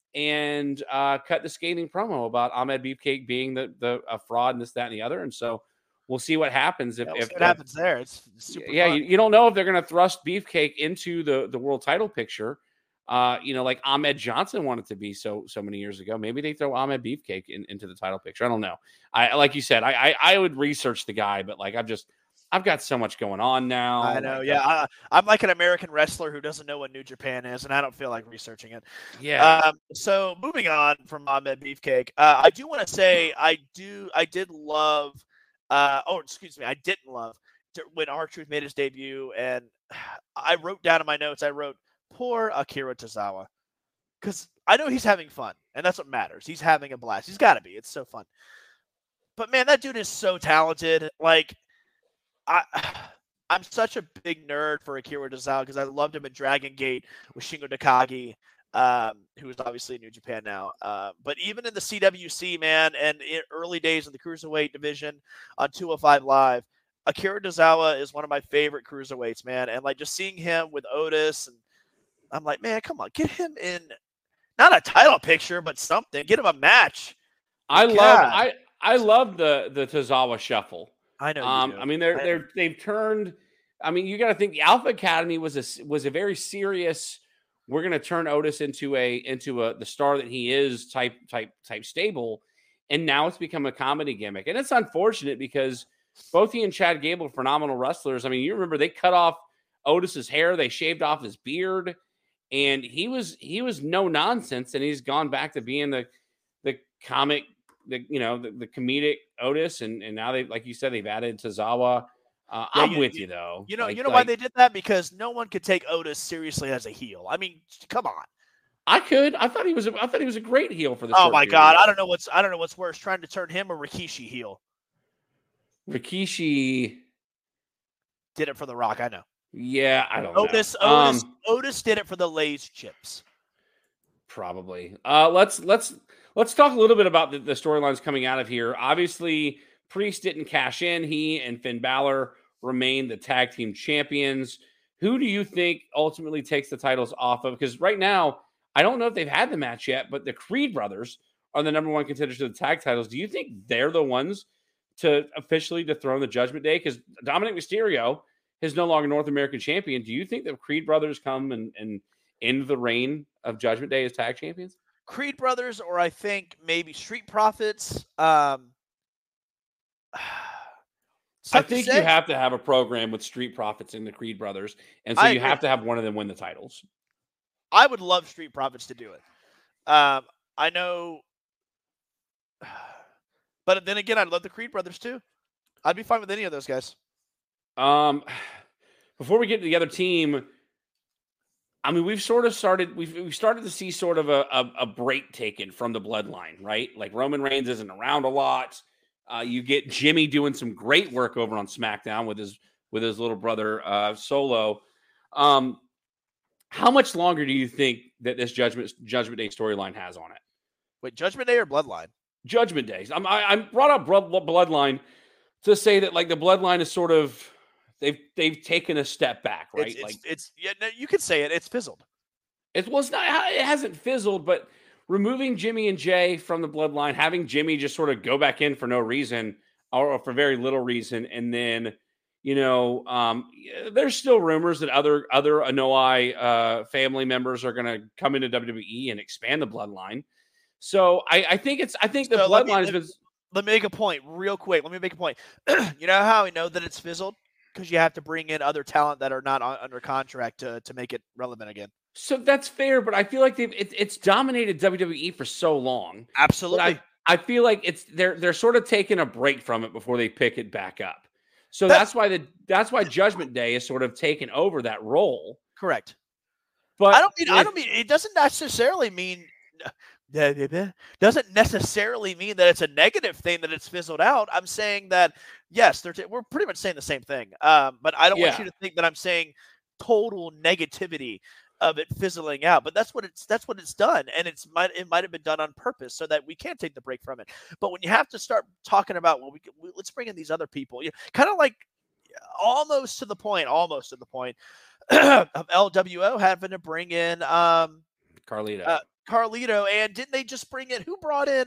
and cut the scathing promo about Ahmed Beefcake being a fraud and this, that, and the other. And so we'll see what happens if what happens there. It's super fun. You don't know if they're going to thrust Beefcake into the world title picture. Like Ahmed Johnson wanted to be so many years ago. Maybe they throw Ahmed Beefcake into the title picture. I don't know. Like you said, I would research the guy, but like I've got so much going on now. I know. Yeah. I'm like an American wrestler who doesn't know what New Japan is, and I don't feel like researching it. Yeah. So moving on from Ahmed Beefcake, I do want to say I did love, I didn't love when R-Truth made his debut, and I wrote down in my notes, poor Akira Tozawa. Because I know he's having fun, and that's what matters. He's having a blast. He's got to be. It's so fun. But, man, that dude is so talented. Like, I'm such a big nerd for Akira Tozawa because I loved him in Dragon Gate with Shingo Takagi, who is obviously in New Japan now. But even in the CWC, man, and in early days in the Cruiserweight division on 205 Live, Akira Tozawa is one of my favorite cruiserweights, man. And, like, just seeing him with Otis, and I'm like, man, come on, get him in – not a title picture, but something. Get him a match. I love the Tozawa shuffle. I know. I mean, they've turned. I mean, you got to think the Alpha Academy was a very serious. We're going to turn Otis into the star that he is type stable, and now it's become a comedy gimmick, and it's unfortunate because both he and Chad Gable are phenomenal wrestlers. I mean, you remember they cut off Otis's hair, they shaved off his beard. And he was no nonsense, and he's gone back to being the comic, the comedic Otis, and now they, like you said, they've added Tozawa. I'm with you though. You know why they did that? Because no one could take Otis seriously as a heel. I mean, come on. I thought he was a great heel for the. Oh my God, I don't know what's worse, trying to turn him or Rikishi heel. Rikishi did it for The Rock. I know. Yeah, I don't know. Otis did it for the Lay's chips. Probably. Let's talk a little bit about the storylines coming out of here. Obviously, Priest didn't cash in. He and Finn Balor remain the tag team champions. Who do you think ultimately takes the titles off of? Because right now, I don't know if they've had the match yet, but the Creed brothers are the number one contenders to the tag titles. Do you think they're the ones to officially dethrone the Judgment Day? Because Dominic Mysterio is no longer North American champion. Do you think the Creed brothers come and end the reign of Judgment Day as tag champions? Creed brothers, or I think maybe Street Profits. I think you have to have a program with Street Profits and the Creed brothers, and so you have to have one of them win the titles. I would love Street Profits to do it. I know, but then again, I'd love the Creed brothers too. I'd be fine with any of those guys. Before we get to the other team, I mean, we've started to see sort of a break taken from the bloodline, right? Like Roman Reigns isn't around a lot. You get Jimmy doing some great work over on SmackDown with his little brother Solo. How much longer do you think that this Judgment Day storyline has on it? Wait, Judgment Day or Bloodline? Judgment Day. I brought up Bloodline to say that like the Bloodline is sort of they've taken a step back, right? You could say it. It's fizzled. It hasn't fizzled, but removing Jimmy and Jay from the Bloodline, having Jimmy just sort of go back in for no reason or for very little reason, and then there's still rumors that other Anoa'i family members are going to come into WWE and expand the Bloodline. So I think the Bloodline has been. Let me make a point real quick. You know how we know that it's fizzled? Because you have to bring in other talent that are not under contract to make it relevant again. So that's fair, but I feel like it's dominated WWE for so long. Absolutely. I feel like they're sort of taking a break from it before they pick it back up. So that's why Judgment Day is sort of taken over that role. Correct. But I don't mean it doesn't necessarily mean that it's a negative thing that it's fizzled out. I'm saying that yes, we're pretty much saying the same thing. But I don't want you to think that I'm saying total negativity of it fizzling out. But that's what it's done, and it might have been done on purpose so that we can't take the break from it. But when you have to start talking about let's bring in these other people, kind of like almost to the point of LWO having to bring in Carlito. Carlito, and didn't they just bring in who brought in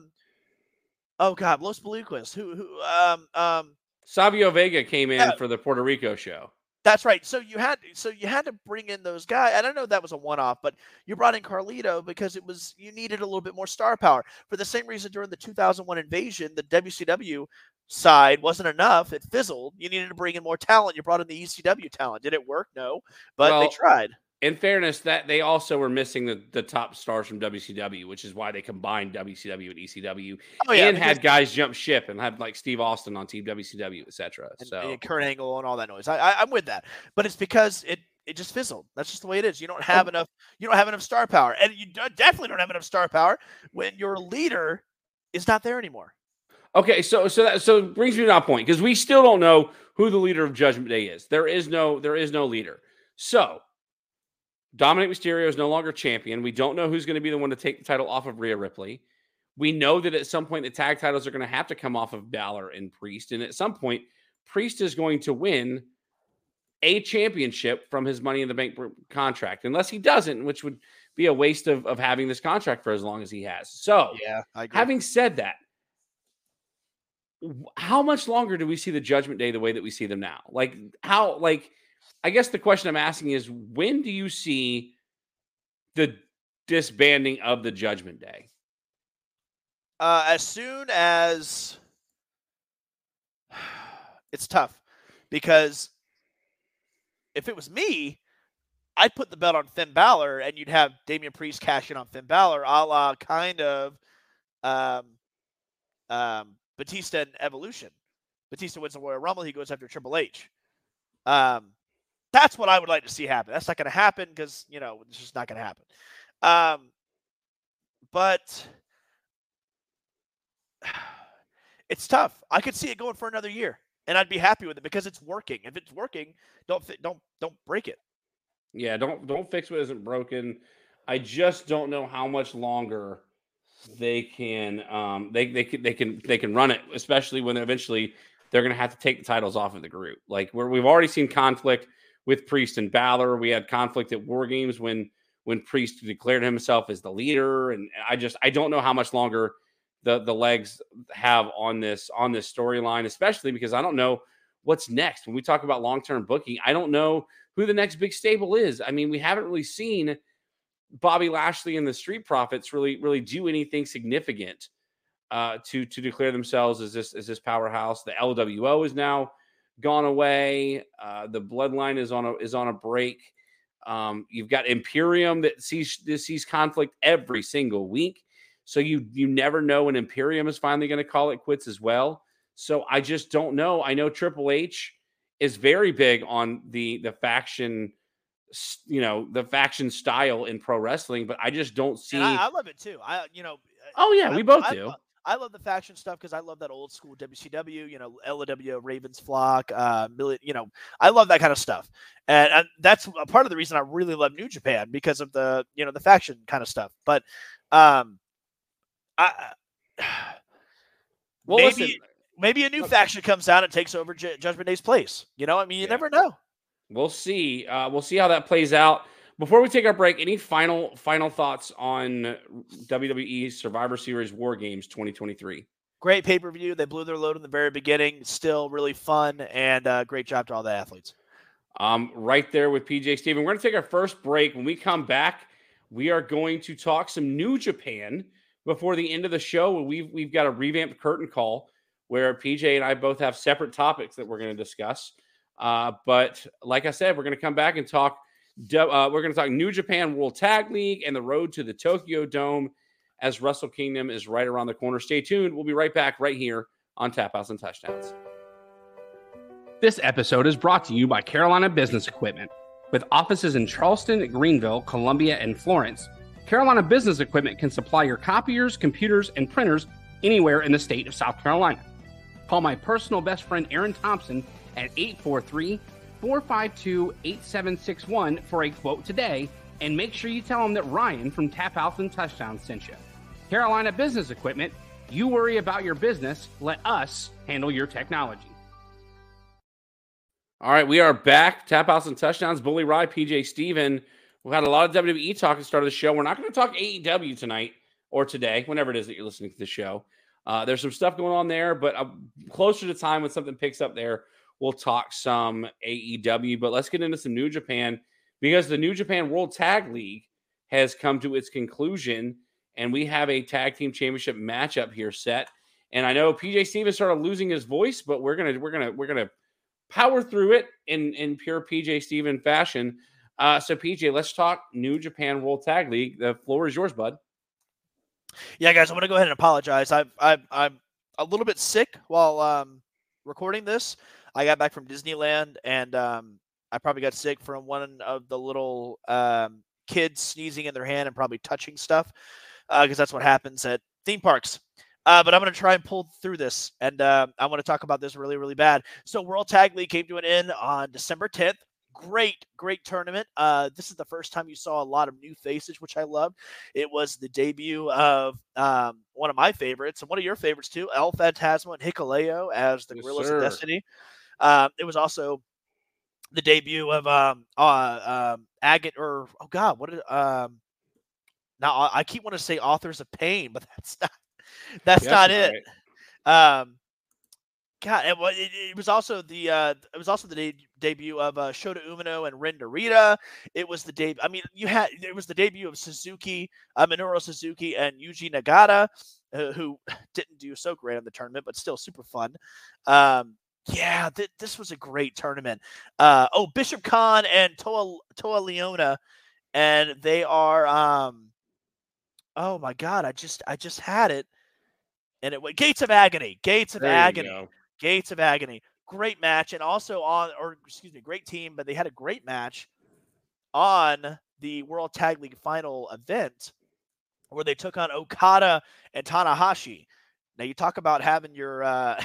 Los Belucas, who Savio Vega came in for the Puerto Rico show. That's right. So you had to bring in those guys. I don't know if that was a one-off, but you brought in Carlito because you needed a little bit more star power. For the same reason during the 2001 Invasion, the WCW side wasn't enough. It fizzled. You needed to bring in more talent. You brought in the ECW talent. Did it work? No, but they tried. In fairness, that they also were missing the top stars from WCW, which is why they combined WCW and ECW, and had guys jump ship and had like Steve Austin on Team WCW, etc. And Kurt Angle and all that noise. I'm with that, but it's because it just fizzled. That's just the way it is. You don't have enough. You don't have enough star power, and you definitely don't have enough star power when your leader is not there anymore. Okay, so that brings me to that point, because we still don't know who the leader of Judgment Day is. There is no leader. So Dominic Mysterio is no longer champion. We don't know who's going to be the one to take the title off of Rhea Ripley. We know that at some point the tag titles are going to have to come off of Balor and Priest, and at some point Priest is going to win a championship from his Money in the Bank contract, unless he doesn't, which would be a waste of having this contract for as long as he has. So, yeah, I agree. Having said that, how much longer do we see the Judgment Day the way that we see them now? I guess the question I'm asking is, when do you see the disbanding of the Judgment Day? As soon as it's tough, because if it was me, I'd put the belt on Finn Balor, and you'd have Damian Priest cash in on Finn Balor, a la kind of Batista and Evolution. Batista wins the Royal Rumble. He goes after Triple H. That's what I would like to see happen. That's not going to happen because, it's just not going to happen. But it's tough. I could see it going for another year, and I'd be happy with it because it's working. If it's working, don't break it. Yeah, don't fix what isn't broken. I just don't know how much longer they can they can run it, especially when eventually they're going to have to take the titles off of the group. Like we've already seen conflict with Priest and Balor. We had conflict at War Games when Priest declared himself as the leader, and I don't know how much longer the legs have on this storyline, especially because I don't know what's next. When we talk about long-term booking, I don't know who the next big stable is. I mean, we haven't really seen Bobby Lashley and the Street Profits really do anything significant to declare themselves as this powerhouse. The LWO is now gone away. The Bloodline is on a break. You've got Imperium that sees conflict every single week. So you never know when Imperium is finally going to call it quits as well. So I just don't know. I know Triple H is very big on the faction, the faction style in pro wrestling, but I just don't see. And I love it too. Oh yeah, we both do. I love the faction stuff because I love that old school WCW, LWO, Ravens Flock, I love that kind of stuff. And that's a part of the reason I really love New Japan, because of the faction kind of stuff. But maybe a new faction comes out and takes over Judgment Day's place. You never know. We'll see. We'll see how that plays out. Before we take our break, any final thoughts on WWE Survivor Series War Games 2023? Great pay-per-view. They blew their load in the very beginning. Still really fun, and great job to all the athletes. Right there with PJ Steven. We're going to take our first break. When we come back, we are going to talk some New Japan before the end of the show. We've got a revamped curtain call where PJ and I both have separate topics that we're going to discuss. But like I said, we're going to come back and talk. We're going to talk New Japan World Tag League and the road to the Tokyo Dome as Wrestle Kingdom is right around the corner. Stay tuned. We'll be right back right here on Tap House and Touchdowns. This episode is brought to you by Carolina Business Equipment. With offices in Charleston, Greenville, Columbia, and Florence, Carolina Business Equipment can supply your copiers, computers, and printers anywhere in the state of South Carolina. Call my personal best friend Aaron Thompson at 843-452-8761 for a quote today, and make sure you tell him that Ryan from Tap House and Touchdowns sent you. Carolina Business Equipment, you worry about your business, let us handle your technology. All right, we are back. Tap House and Touchdowns, Bully Ry, PJ Steven. We've had a lot of WWE talk at the start of the show. We're not going to talk AEW tonight or today, whenever it is that you're listening to the show. There's some stuff going on there, but closer to time when something picks up there, we'll talk some AEW. But let's get into some New Japan, because the New Japan World Tag League has come to its conclusion, and we have a tag team championship matchup here set. And I know PJ Stevens started losing his voice, but we're gonna power through it in pure PJ Stevens fashion. So PJ, let's talk New Japan World Tag League. The floor is yours, bud. Yeah, guys, I'm going to go ahead and apologize. I'm a little bit sick while recording this. I got back from Disneyland, and I probably got sick from one of the little kids sneezing in their hand and probably touching stuff, because that's what happens at theme parks. But I'm going to try and pull through this, and I want to talk about this really, really bad. So World Tag League came to an end on December 10th. Great tournament. This is the first time you saw a lot of new faces, which I loved. It was the debut of one of my favorites and one of your favorites too, El Phantasmo and Hikuleo as the Gorillas of Destiny. It was also the debut of Agate, or now I keep wanting to say Authors of Pain, but that's not it. Right. God, it was also the debut of Shota Umino and Ren Narita. It was the debut. I mean, it was the debut of Suzuki, Minoru Suzuki, and Yuji Nagata, who didn't do so great on the tournament, but still super fun. This was a great tournament. Bishop Khan and Toa Leona, and they are oh my God, I just had it, and it went Gates of Agony. Gates of Agony. Great match. And also great team, but they had a great match on the World Tag League final event where they took on Okada and Tanahashi. Now you talk about having your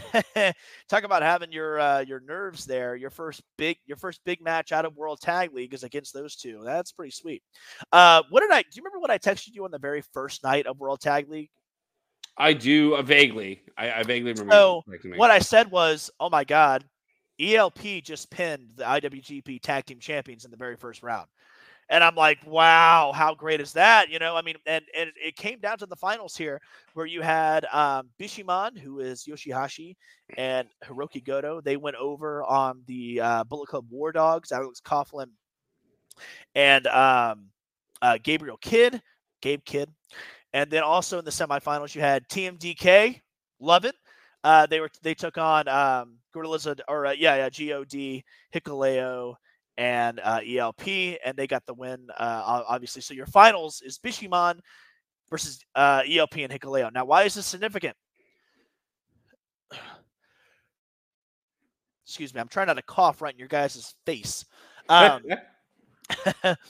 your nerves there. Your first big match out of World Tag League is against those two. That's pretty sweet. Do you remember what I texted you on the very first night of World Tag League? I do vaguely. I vaguely remember. So what I said was, oh my God, ELP just pinned the IWGP Tag Team Champions in the very first round. And I'm like, wow, how great is that? You know, I mean, and it came down to the finals here where you had Bishamon, who is Yoshihashi, and Hiroki Goto. They went over on the Bullet Club War Dogs, Alex Coughlin, and Gabe Kidd. And then also in the semifinals, you had TMDK, love it. They took on Gorillas, GOD, Hikuleo, and ELP, and they got the win, obviously. So your finals is Bishamon versus ELP and Hikuleo. Now, why is this significant? Excuse me, I'm trying not to cough right in your guys' face. Why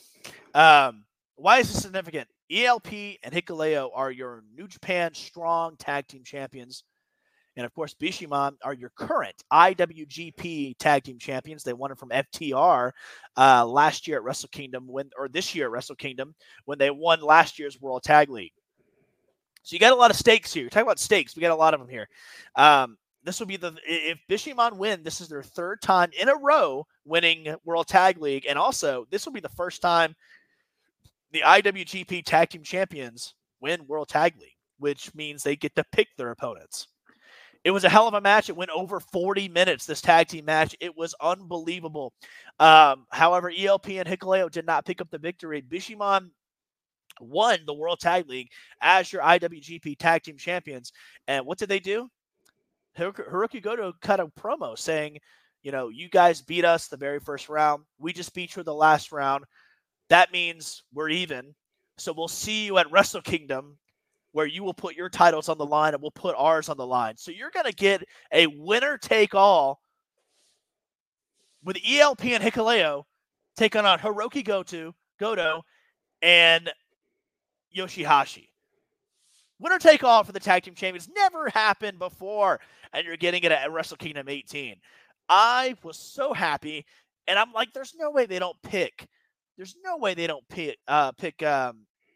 is this significant? ELP and Hikuleo are your New Japan Strong Tag Team Champions. And, of course, Bishamon are your current IWGP Tag Team Champions. They won it from FTR last year at Wrestle Kingdom, this year at Wrestle Kingdom, when they won last year's World Tag League. So you got a lot of stakes here. Talk about stakes. We got a lot of them here. This will be if Bishamon win, this is their third time in a row winning World Tag League. And also, this will be the first time the IWGP Tag Team Champions win World Tag League, which means they get to pick their opponents. It was a hell of a match. It went over 40 minutes, this tag team match. It was unbelievable. However, ELP and Hikuleo did not pick up the victory. Bishamon won the World Tag League as your IWGP Tag Team Champions. And what did they do? Hiroki Goto cut a promo saying, you guys beat us the very first round. We just beat you the last round. That means we're even. So we'll see you at Wrestle Kingdom, where you will put your titles on the line and we'll put ours on the line. So you're going to get a winner-take-all with ELP and Hikuleo taking on Hiroki Goto and Yoshihashi. Winner-take-all for the Tag Team Champions. Never happened before, and you're getting it at Wrestle Kingdom 18. I was so happy, and I'm like, there's no way they don't pick. El Phantasmo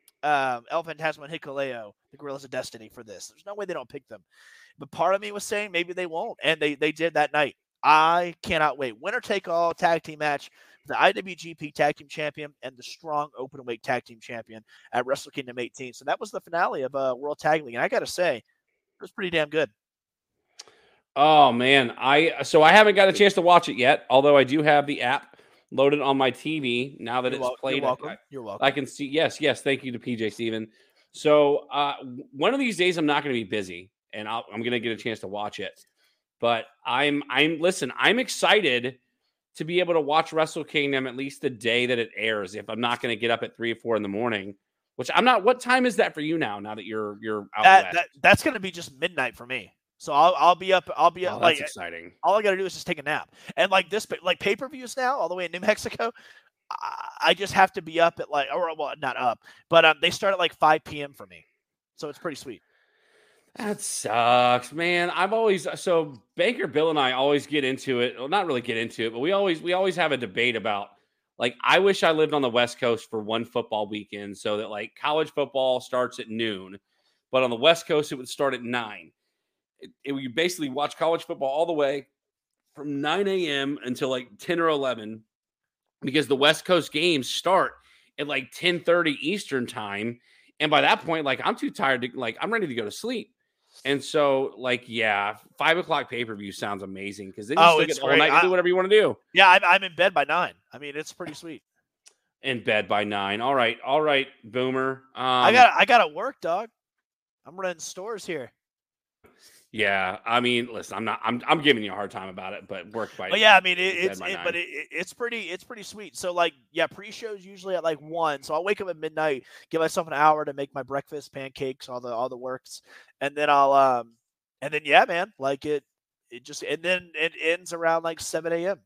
and Hikuleo, the Gorillas of Destiny, for this. There's no way they don't pick them. But part of me was saying maybe they won't, and they did that night. I cannot wait. Winner-take-all tag team match, the IWGP Tag Team Champion and the Strong Openweight Tag Team Champion at Wrestle Kingdom 18. So that was the finale of World Tag League, and I got to say, it was pretty damn good. Oh, man. I haven't got a chance to watch it yet, although I do have the app loaded on my TV now that it's played. You're welcome. I can see. Yes. Thank you to PJ Stevens. So one of these days I'm not going to be busy, and I'm gonna get a chance to watch it. But I'm excited to be able to watch Wrestle Kingdom at least the day that it airs. If I'm not going to get up at 3 or 4 in the morning, which I'm not. What time is that for you now? Now that you're out west? That's going to be just midnight for me. So I'll be up. I'll be up. That's exciting. All I got to do is just take a nap. And like pay-per-views now, all the way in New Mexico, I just have to be up at not up, but they start at like 5 p.m. for me. So it's pretty sweet. That sucks, man. Banker Bill and I always get into it. Well, not really get into it, but we always have a debate about, like, I wish I lived on the West Coast for one football weekend so that, like, college football starts at noon, but on the West Coast it would start at 9. We basically watch college football all the way from 9 a.m. until like 10 or 11, because the West Coast games start at like 10:30 Eastern time. And by that point, like, I'm too tired to, like, I'm ready to go to sleep. And so, like, yeah, 5 o'clock pay-per-view sounds amazing, because then you still get the whole night to do whatever you want to do. Yeah, I'm in bed by 9. I mean, it's pretty sweet. In bed by 9. All right, Boomer. I got to work, dog. I'm running stores here. Yeah, I mean, listen, I'm giving you a hard time about it, but work by. But yeah, I mean, it's pretty sweet. So like, yeah, pre-show's usually at like 1, so I'll wake up at midnight, give myself an hour to make my breakfast, pancakes, all the works, and then yeah, man, like it ends around like 7 a.m.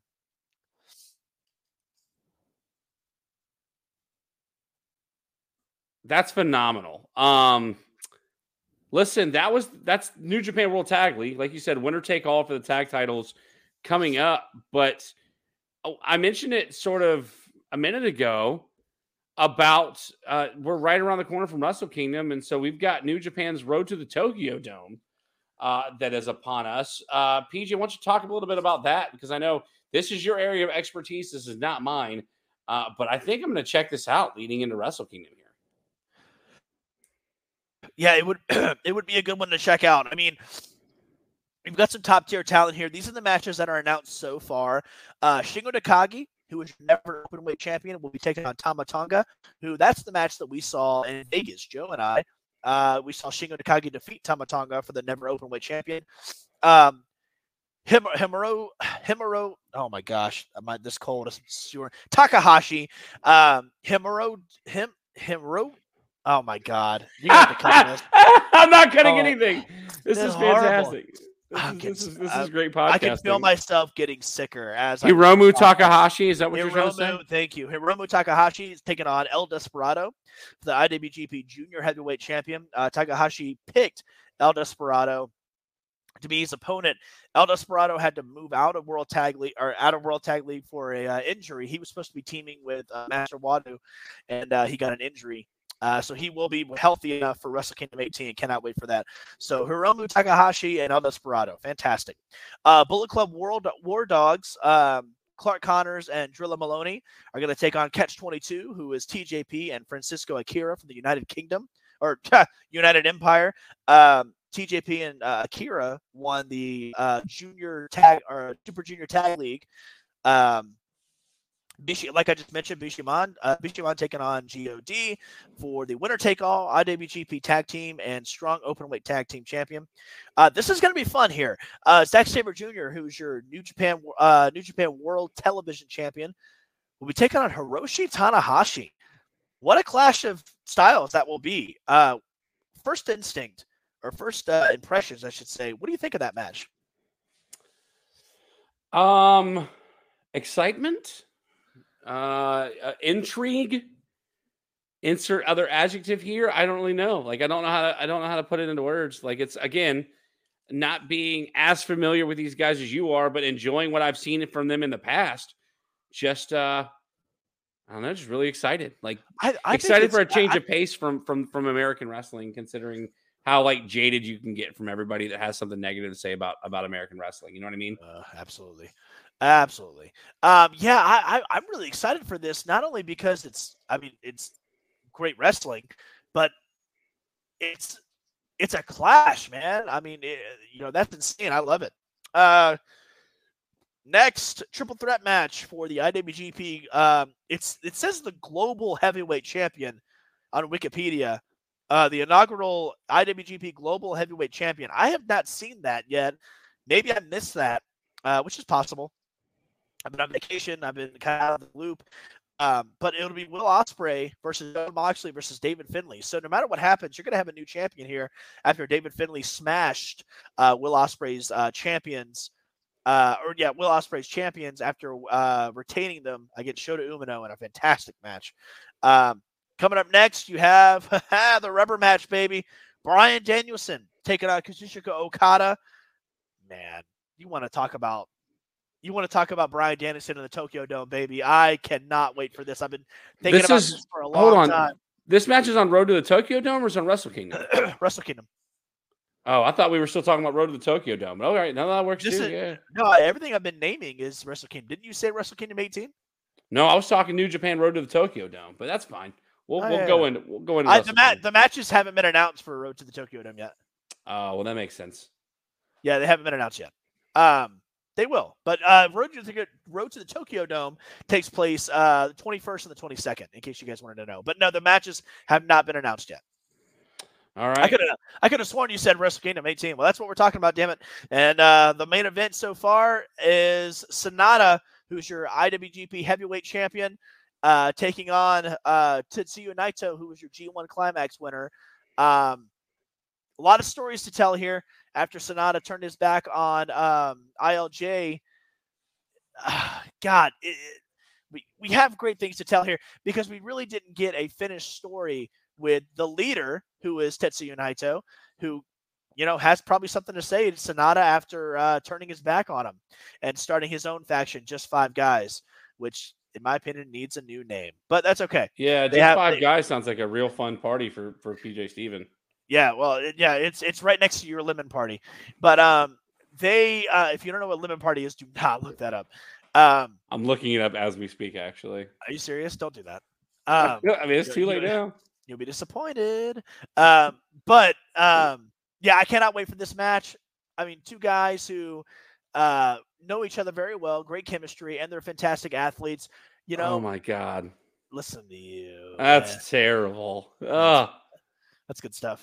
That's phenomenal. Listen, that's New Japan World Tag League. Like you said, winner take all for the tag titles coming up. But I mentioned it sort of a minute ago about we're right around the corner from Wrestle Kingdom. And so we've got New Japan's Road to the Tokyo Dome that is upon us. PJ, why don't you talk a little bit about that? Because I know this is your area of expertise. This is not mine. But I think I'm going to check this out leading into Wrestle Kingdom here. Yeah, it would be a good one to check out. I mean, we've got some top tier talent here. These are the matches that are announced so far. Shingo Takagi, who is never openweight champion, will be taking on Tama Tonga, who that's the match that we saw in Vegas. Joe and I, we saw Shingo Takagi defeat Tama Tonga for the never openweight champion. Himuro, oh my gosh, this cold is sure. Takahashi, Himuro. Oh my God! You have to cut this. I'm not cutting anything. This is fantastic. This is great podcasting. I can feel myself getting sicker as Hiromu Takahashi. Is that what you're trying to say? Thank you. Hiromu Takahashi is taking on El Desperado, the IWGP Junior Heavyweight Champion. Takahashi picked El Desperado to be his opponent. El Desperado had to move out of World Tag League for a injury. He was supposed to be teaming with Master Wado, and he got an injury. So he will be healthy enough for Wrestle Kingdom 18. Cannot wait for that. So Hiromu Takahashi and El Desperado. Fantastic. Bullet Club War Dogs, Clark Connors and Drilla Maloney are going to take on Catch 22, who is TJP and Francisco Akira from the United Kingdom, or United Empire. TJP and Akira won the Super Junior Tag League. Like I just mentioned, Bishamon taking on GOD for the winner-take-all IWGP Tag Team and Strong Openweight Tag Team Champion. This is going to be fun here. Zack Sabre Jr., who's your New Japan World Television Champion, will be taking on Hiroshi Tanahashi. What a clash of styles that will be. First impressions, I should say. What do you think of that match? Excitement. Intrigue, insert other adjective here. I don't really know. Like, I don't know how to put it into words. Like, it's, again, not being as familiar with these guys as you are, but enjoying what I've seen from them in the past. Just, I don't know, just really excited. Like, I excited for a change of pace from American wrestling, considering how, like, jaded you can get from everybody that has something negative to say about American wrestling. You know what I mean? Absolutely. Yeah, I'm really excited for this, not only because it's great wrestling, but it's a clash, man. I mean, that's insane. I love it. Next triple threat match for the IWGP. It says the global heavyweight champion on Wikipedia. the inaugural IWGP Global Heavyweight Champion. I have not seen that yet. Maybe I missed that, which is possible. I've been on vacation. I've been kind of out of the loop. But it'll be Will Ospreay versus Jon Moxley versus David Finlay. So no matter what happens, you're going to have a new champion here after David Finlay smashed Will Ospreay's champions. Will Ospreay's champions after retaining them against Shota Umino in a fantastic match. Coming up next, you have the rubber match, baby. Bryan Danielson taking on Kazuchika Okada. Man, you want to talk about Bryan Danielson in the Tokyo Dome, baby. I cannot wait for this. I've been thinking about this for a long time. This match is on Road to the Tokyo Dome or is it on Wrestle Kingdom? Wrestle Kingdom. Oh, I thought we were still talking about Road to the Tokyo Dome. All right, now that works too. Yeah. No, everything I've been naming is Wrestle Kingdom. Didn't you say Wrestle Kingdom 18? No, I was talking New Japan Road to the Tokyo Dome, but that's fine. We'll go into the matches haven't been announced for Road to the Tokyo Dome yet. Oh, well, that makes sense. Yeah, they haven't been announced yet. They will, but Road to the Tokyo Dome takes place the 21st and the 22nd, in case you guys wanted to know. But no, the matches have not been announced yet. All right. I could have sworn you said Wrestle Kingdom 18. Well, that's what we're talking about, damn it. And the main event so far is Sonata, who's your IWGP Heavyweight Champion, taking on Tetsuya Naito, who was your G1 Climax winner. A lot of stories to tell here. After Sonata turned his back on ILJ, God, we have great things to tell here because we really didn't get a finished story with the leader, who is Tetsuya Naito, who, has probably something to say to Sonata after turning his back on him and starting his own faction, Just Five Guys, which, in my opinion, needs a new name. But that's okay. Yeah, Just Five Guys sounds like a real fun party for PJ Steven. Yeah, well, it's right next to your Lemon Party. But if you don't know what Lemon Party is, do not look that up. I'm looking it up as we speak, actually. Are you serious? Don't do that. I mean, it's too late now. You'll be disappointed. I cannot wait for this match. I mean, two guys who know each other very well, great chemistry, and they're fantastic athletes. Oh my God. Listen to you. That's terrible. That's good stuff.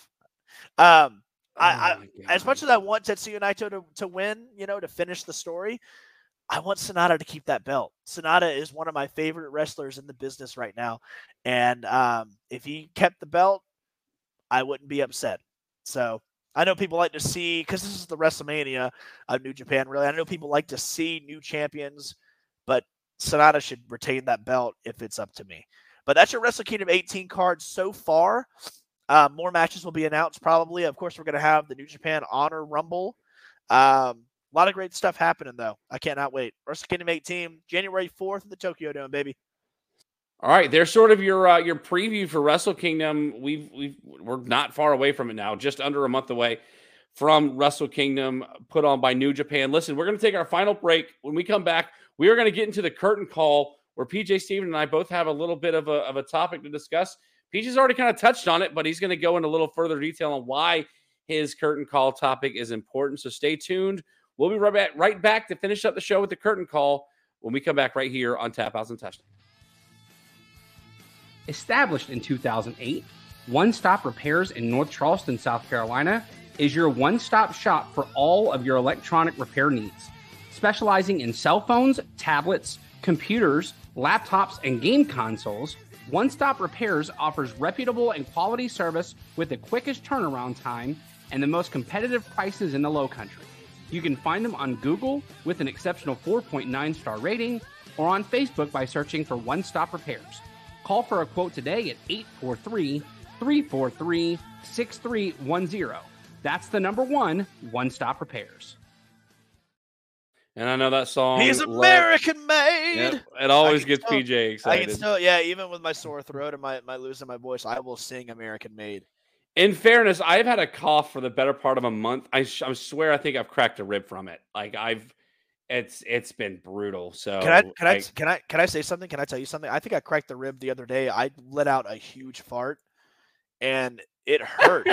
As much as I want Tetsuya Naito to win, to finish the story, I want Sonata to keep that belt. Sonata is one of my favorite wrestlers in the business right now. And if he kept the belt, I wouldn't be upset. So I know people like to see, because this is the WrestleMania of New Japan, really. I know people like to see new champions, but Sonata should retain that belt if it's up to me. But that's your Wrestle Kingdom 18 card so far. More matches will be announced probably. Of course, we're going to have the New Japan Honor Rumble. A lot of great stuff happening, though. I cannot wait. Wrestle Kingdom 18, January 4th at the Tokyo Dome, baby. All right, there's sort of your preview for Wrestle Kingdom. We're not far away from it now, just under a month away from Wrestle Kingdom, put on by New Japan. Listen, we're going to take our final break. When we come back, we are going to get into the curtain call where PJ Steven and I both have a little bit of a topic to discuss. PJ's already kind of touched on it, but he's going to go into a little further detail on why his curtain call topic is important. So stay tuned. We'll be right back to finish up the show with the curtain call when we come back right here on Tap House and Touchdown. Established in 2008, One Stop Repairs in North Charleston, South Carolina, is your one-stop shop for all of your electronic repair needs. Specializing in cell phones, tablets, computers, laptops, and game consoles, One Stop Repairs offers reputable and quality service with the quickest turnaround time and the most competitive prices in the Low Country. You can find them on Google with an exceptional 4.9 star rating or on Facebook by searching for One Stop Repairs. Call for a quote today at 843-343-6310. That's the number one, One Stop Repairs. And I know that song. He's American made. Yep, it always gets PJ excited. I can still, even with my sore throat and my losing my voice, I will sing American Made. In fairness, I've had a cough for the better part of a month. I swear, I think I've cracked a rib from it. Like it's been brutal. So can I say something? Can I tell you something? I think I cracked the rib the other day. I let out a huge fart, and it hurt.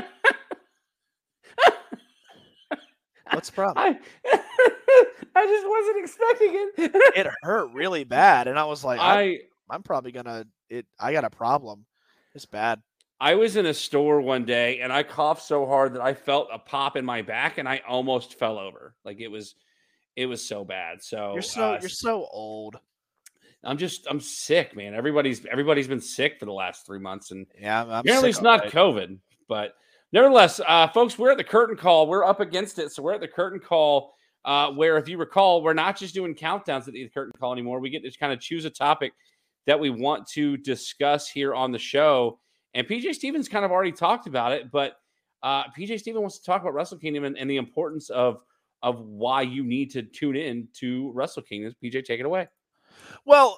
What's the problem? I just wasn't expecting it. It hurt really bad, and I was like, I'm probably gonna. I got a problem. It's bad. I was in a store one day and I coughed so hard that I felt a pop in my back and I almost fell over. Like it was so bad. You're So so old. I'm sick, man. Everybody's been sick for the last 3 months, and Yeah, I'm apparently sick it's not already. COVID. But nevertheless, folks, we're at the curtain call. We're up against it, so we're at the curtain call. Where, if you recall, we're not just doing countdowns at the curtain call anymore. We get to kind of choose a topic that we want to discuss here on the show. And PJ Stevens kind of already talked about it, but PJ Stevens wants to talk about Wrestle Kingdom and the importance of why you need to tune in to Wrestle Kingdom. PJ, take it away. Well,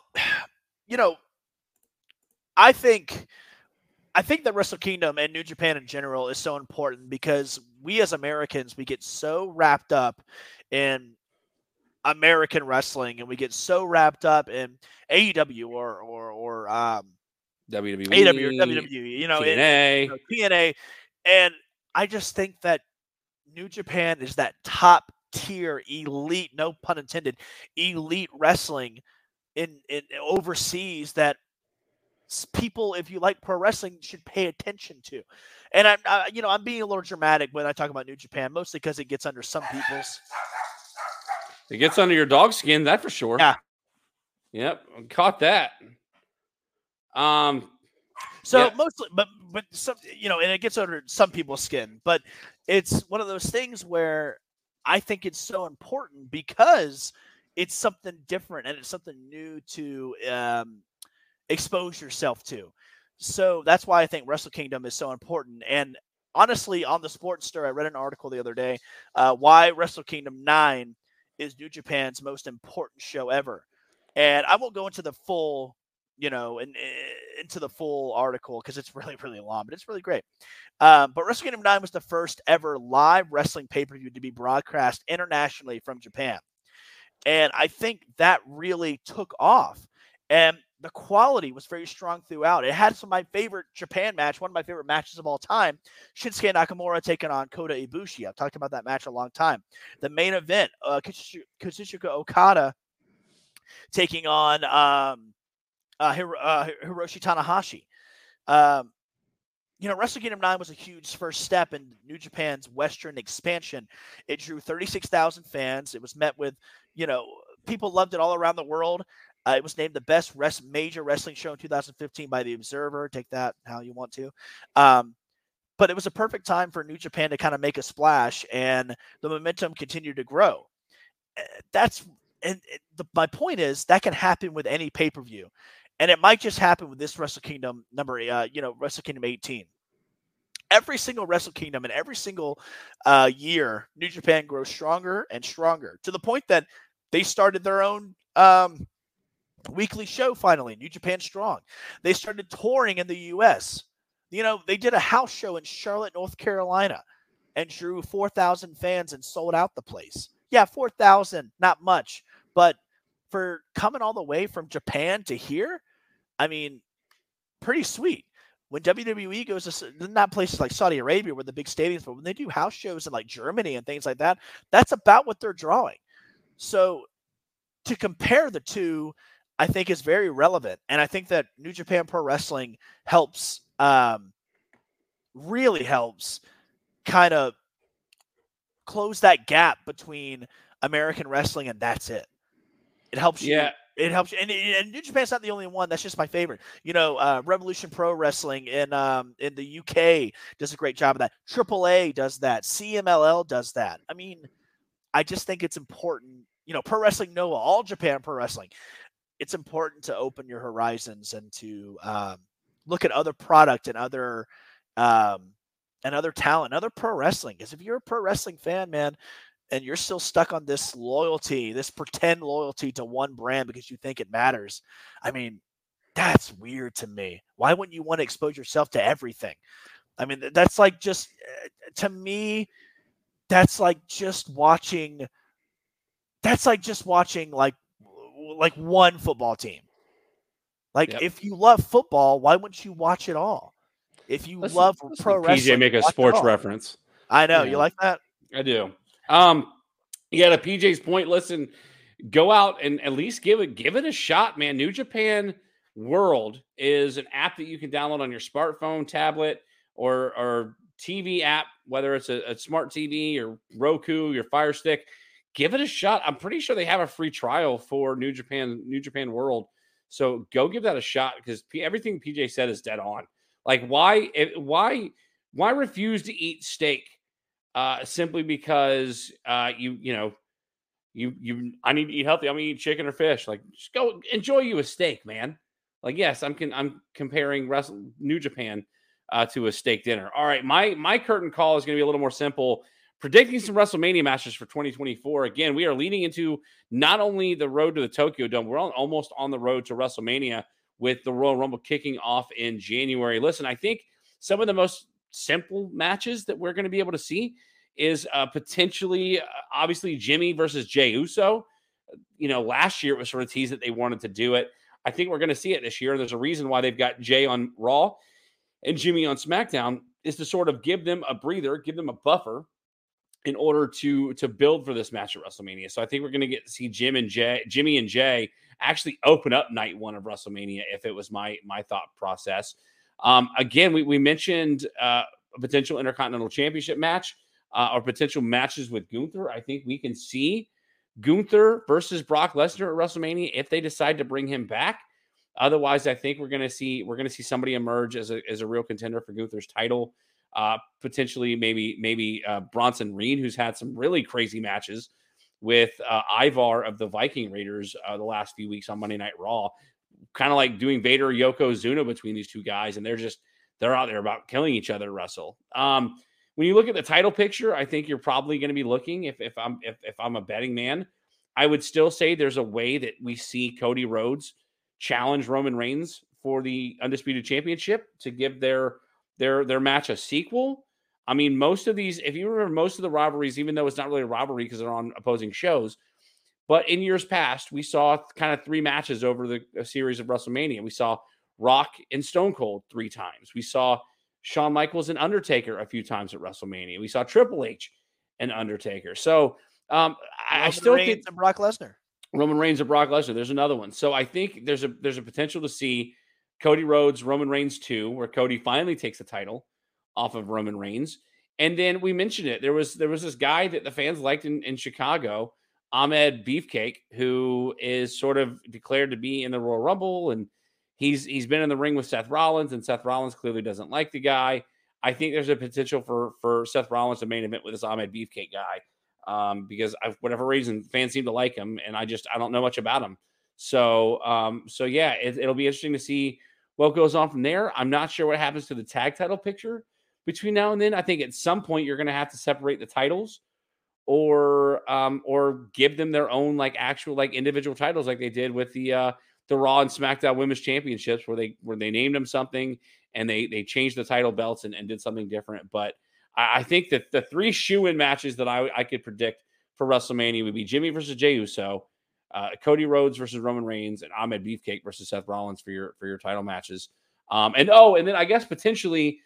I think that Wrestle Kingdom and New Japan in general is so important because we as Americans, we get so wrapped up in American wrestling and we get so wrapped up in AEW or WWE, AEW or WWE, TNA. TNA. And I just think that New Japan is that top tier elite, no pun intended, elite wrestling in overseas that people, if you like pro wrestling, should pay attention to. And I'm being a little dramatic when I talk about New Japan, mostly because it gets under some people's. It gets under your dog skin, that for sure. Yeah. Yep, caught that. Mostly, but some, and it gets under some people's skin. But it's one of those things where I think it's so important because it's something different and it's something new to expose yourself to. So that's why I think Wrestle Kingdom is so important. And honestly, on the Sports Stir, I read an article the other day, why Wrestle Kingdom 9 is New Japan's most important show ever. And I won't go into the full, into the full article because it's really, really long, but it's really great. But Wrestle Kingdom 9 was the first ever live wrestling pay-per-view to be broadcast internationally from Japan. And I think that really took off. And the quality was very strong throughout. It had some of my favorite Japan match, one of my favorite matches of all time, Shinsuke Nakamura taking on Kota Ibushi. I've talked about that match a long time. The main event, Kazuchika Okada taking on Hiroshi Tanahashi. Wrestle Kingdom 9 was a huge first step in New Japan's Western expansion. It drew 36,000 fans. It was met with, people loved it all around the world. It was named the best major wrestling show in 2015 by The Observer. Take that how you want to. But it was a perfect time for New Japan to kind of make a splash, and the momentum continued to grow. My point is that can happen with any pay-per-view, and it might just happen with this Wrestle Kingdom Wrestle Kingdom 18. Every single Wrestle Kingdom and every single year, New Japan grows stronger and stronger to the point that they started their own weekly show finally, New Japan Strong. They started touring in the U.S. They did a house show in Charlotte, North Carolina, and drew 4,000 fans and sold out the place. Yeah, 4,000, not much, but for coming all the way from Japan to here, I mean, pretty sweet. When WWE goes to not places like Saudi Arabia where the big stadiums, but when they do house shows in like Germany and things like that, that's about what they're drawing. So to compare the two, I think is very relevant. And I think that New Japan Pro Wrestling helps, really helps kind of close that gap between American wrestling and that's it. It helps you. Yeah. It helps you. And New Japan's not the only one. That's just my favorite. Revolution Pro Wrestling in the UK does a great job of that. AAA does that. CMLL does that. I mean, I just think it's important. Pro Wrestling Noah, All Japan Pro Wrestling. It's important to open your horizons and to look at other product and other talent, other pro wrestling. Because if you're a pro wrestling fan, man, and you're still stuck on this loyalty, this pretend loyalty to one brand because you think it matters, I mean, that's weird to me. Why wouldn't you want to expose yourself to everything? I mean, that's like just, to me, that's like just watching like one football team. If you love football, why wouldn't you watch it all? If you love pro wrestling, PJ make a sports reference. I know. You like that? I do. To PJ's point, listen, go out and at least give it a shot, man. New Japan World is an app that you can download on your smartphone, tablet, or TV app, whether it's a smart TV or Roku, your Fire Stick. Give it a shot. I'm pretty sure they have a free trial for New Japan World. So go give that a shot, because everything PJ said is dead on. Like, why refuse to eat steak simply because you I need to eat healthy. I'm gonna eat chicken or fish. Like, just go enjoy you a steak, man. Like, yes, I'm comparing New Japan to a steak dinner. All right, my curtain call is going to be a little more simple. Predicting some WrestleMania matches for 2024. Again, we are leading into not only the road to the Tokyo Dome, we're almost on the road to WrestleMania with the Royal Rumble kicking off in January. Listen, I think some of the most simple matches that we're going to be able to see is potentially, obviously, Jimmy versus Jey Uso. Last year it was sort of teased that they wanted to do it. I think we're going to see it this year. There's a reason why they've got Jey on Raw and Jimmy on SmackDown, is to sort of give them a breather, give them a buffer in order to build for this match at WrestleMania. So I think we're going to get to see Jimmy and Jey actually open up night one of WrestleMania, if it was my thought process. Again, we mentioned a potential Intercontinental Championship match or potential matches with Gunther. I think we can see Gunther versus Brock Lesnar at WrestleMania if they decide to bring him back. Otherwise, I think we're going to see somebody emerge as a real contender for Gunther's title. Potentially, maybe Bronson Reed, who's had some really crazy matches with Ivar of the Viking Raiders the last few weeks on Monday Night Raw. Kind of like doing Vader, Yokozuna between these two guys, and they're out there about killing each other to wrestle. When you look at the title picture, I think you're probably going to be looking, if I'm a betting man, I would still say there's a way that we see Cody Rhodes challenge Roman Reigns for the Undisputed Championship to give their match a sequel. I mean, most of these, if you remember, most of the rivalries, even though it's not really a rivalry because they're on opposing shows, but in years past, we saw kind of 3 matches over a series of WrestleMania. We saw Rock and Stone Cold 3 times. We saw Shawn Michaels and Undertaker a few times at WrestleMania. We saw Triple H and Undertaker. So I still think Brock Lesnar. Roman Reigns and Brock Lesnar. There's another one. So I think there's a potential to see Cody Rhodes, Roman Reigns 2, where Cody finally takes the title off of Roman Reigns. And then we mentioned it. There was this guy that the fans liked in Chicago, Ahmed Beefcake, who is sort of declared to be in the Royal Rumble, and he's been in the ring with Seth Rollins, and Seth Rollins clearly doesn't like the guy. I think there's a potential for Seth Rollins to main event with this Ahmed Beefcake guy, because for whatever reason, fans seem to like him, and I don't know much about him. So yeah, it'll be interesting to see what goes on from there. I'm not sure what happens to the tag title picture between now and then. I think at some point you're going to have to separate the titles, or give them their own actual individual titles, like they did with the Raw and SmackDown Women's Championships, where they named them something and they changed the title belts and did something different. But I think that the 3 shoe-in matches that I could predict for WrestleMania would be Jimmy versus Jey Uso, Cody Rhodes versus Roman Reigns, and Ahmed Beefcake versus Seth Rollins for your title matches. And then I guess potentially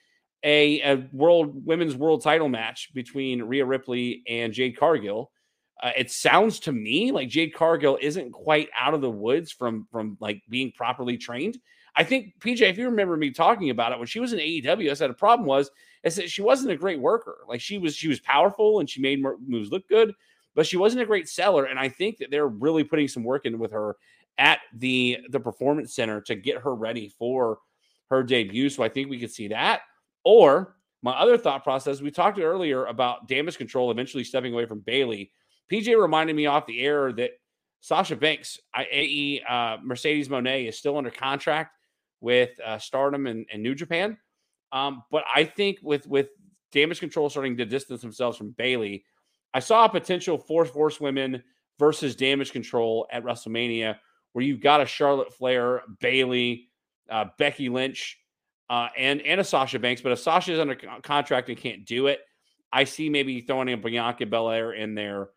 a women's world title match between Rhea Ripley and Jade Cargill. It sounds to me like Jade Cargill isn't quite out of the woods from being properly trained. I think, PJ, if you remember me talking about it when she was in AEW, I said the problem was that she wasn't a great worker. She was powerful and she made moves look good, but she wasn't a great seller. And I think that they're really putting some work in with her at the Performance Center to get her ready for her debut. So I think we could see that. Or my other thought process, we talked earlier about Damage Control eventually stepping away from Bayley. PJ reminded me off the air that Sasha Banks, i.e. Mercedes Moné, is still under contract with Stardom and New Japan. But I think with Damage Control starting to distance themselves from Bayley, I saw a potential 4 Horsewomen versus Damage Control at WrestleMania, where you've got a Charlotte Flair, Bayley, Becky Lynch, and a Sasha Banks. But if Sasha is under contract and can't do it, I see maybe throwing a Bianca Belair in there,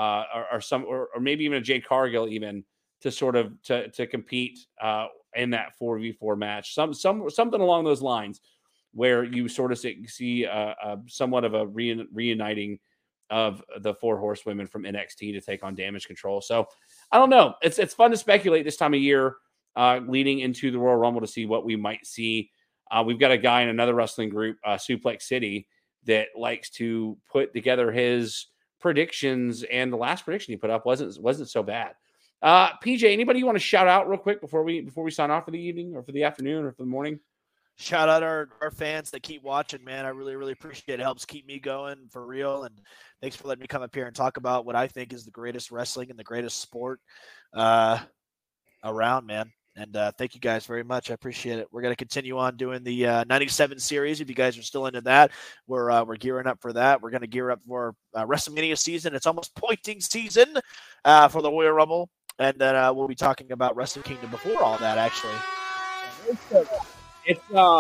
or maybe even a Jade Cargill even to sort of to compete in that 4v4 match, something along those lines, where you sort of see somewhat of a reuniting of the 4 Horsewomen from NXT to take on Damage Control. So I don't know. It's fun to speculate this time of year. leading into the Royal Rumble to see what we might see. We've got a guy in another wrestling group, Suplex City, that likes to put together his predictions, and the last prediction he put up wasn't so bad. PJ, anybody you want to shout out real quick before we sign off for the evening or for the afternoon or for the morning? Shout out our fans that keep watching, man. I really, really appreciate it. It helps keep me going for real. And thanks for letting me come up here and talk about what I think is the greatest wrestling and the greatest sport around, man. And thank you guys very much. I appreciate it. We're going to continue on doing the 97 series. If you guys are still into that, we're gearing up for that. We're going to gear up for WrestleMania season. It's almost pointing season for the Royal Rumble. And then we'll be talking about Wrestle Kingdom before all that, actually. It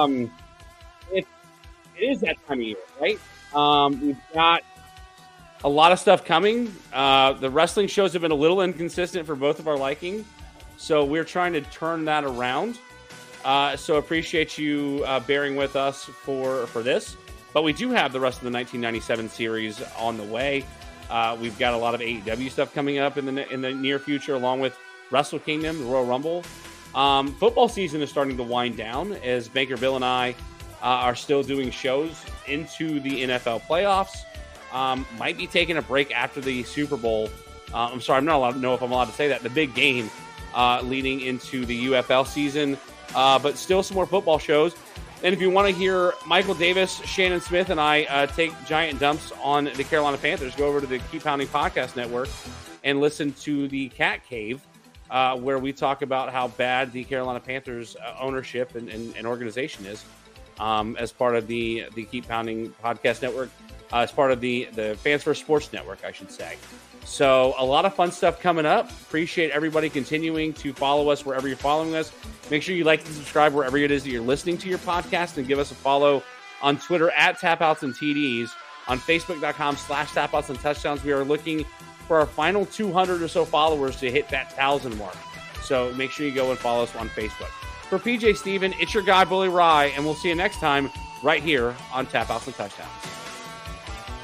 is that time of year, right? We've got a lot of stuff coming. The wrestling shows have been a little inconsistent for both of our liking, so we're trying to turn that around. So appreciate you bearing with us for this. But we do have the rest of the 1997 series on the way. We've got a lot of AEW stuff coming up in the near future, along with Wrestle Kingdom, the Royal Rumble. Football season is starting to wind down as Banker Bill and I are still doing shows into the NFL playoffs. Might be taking a break after the Super Bowl. I'm sorry, I'm not allowed to know if I'm allowed to say that. The big game leading into the UFL season, but still some more football shows. And if you want to hear Michael Davis, Shannon Smith, and I take giant dumps on the Carolina Panthers, go over to the Keep Pounding Podcast Network and listen to the Cat Cave, where we talk about how bad the Carolina Panthers ownership and organization is, as part of the Keep Pounding Podcast Network, as part of the Fans First Sports Network, I should say. So a lot of fun stuff coming up. Appreciate everybody continuing to follow us wherever you're following us. Make sure you like and subscribe wherever it is that you're listening to your podcast, and give us a follow on Twitter at Tapouts and TDs, on Facebook.com/Tapouts and Touchdowns. We are looking for our final 200 or so followers to hit that 1,000 mark. So make sure you go and follow us on Facebook. For PJ Steven, it's your guy, Bully Rye, and we'll see you next time right here on Tapouts and Touchdowns.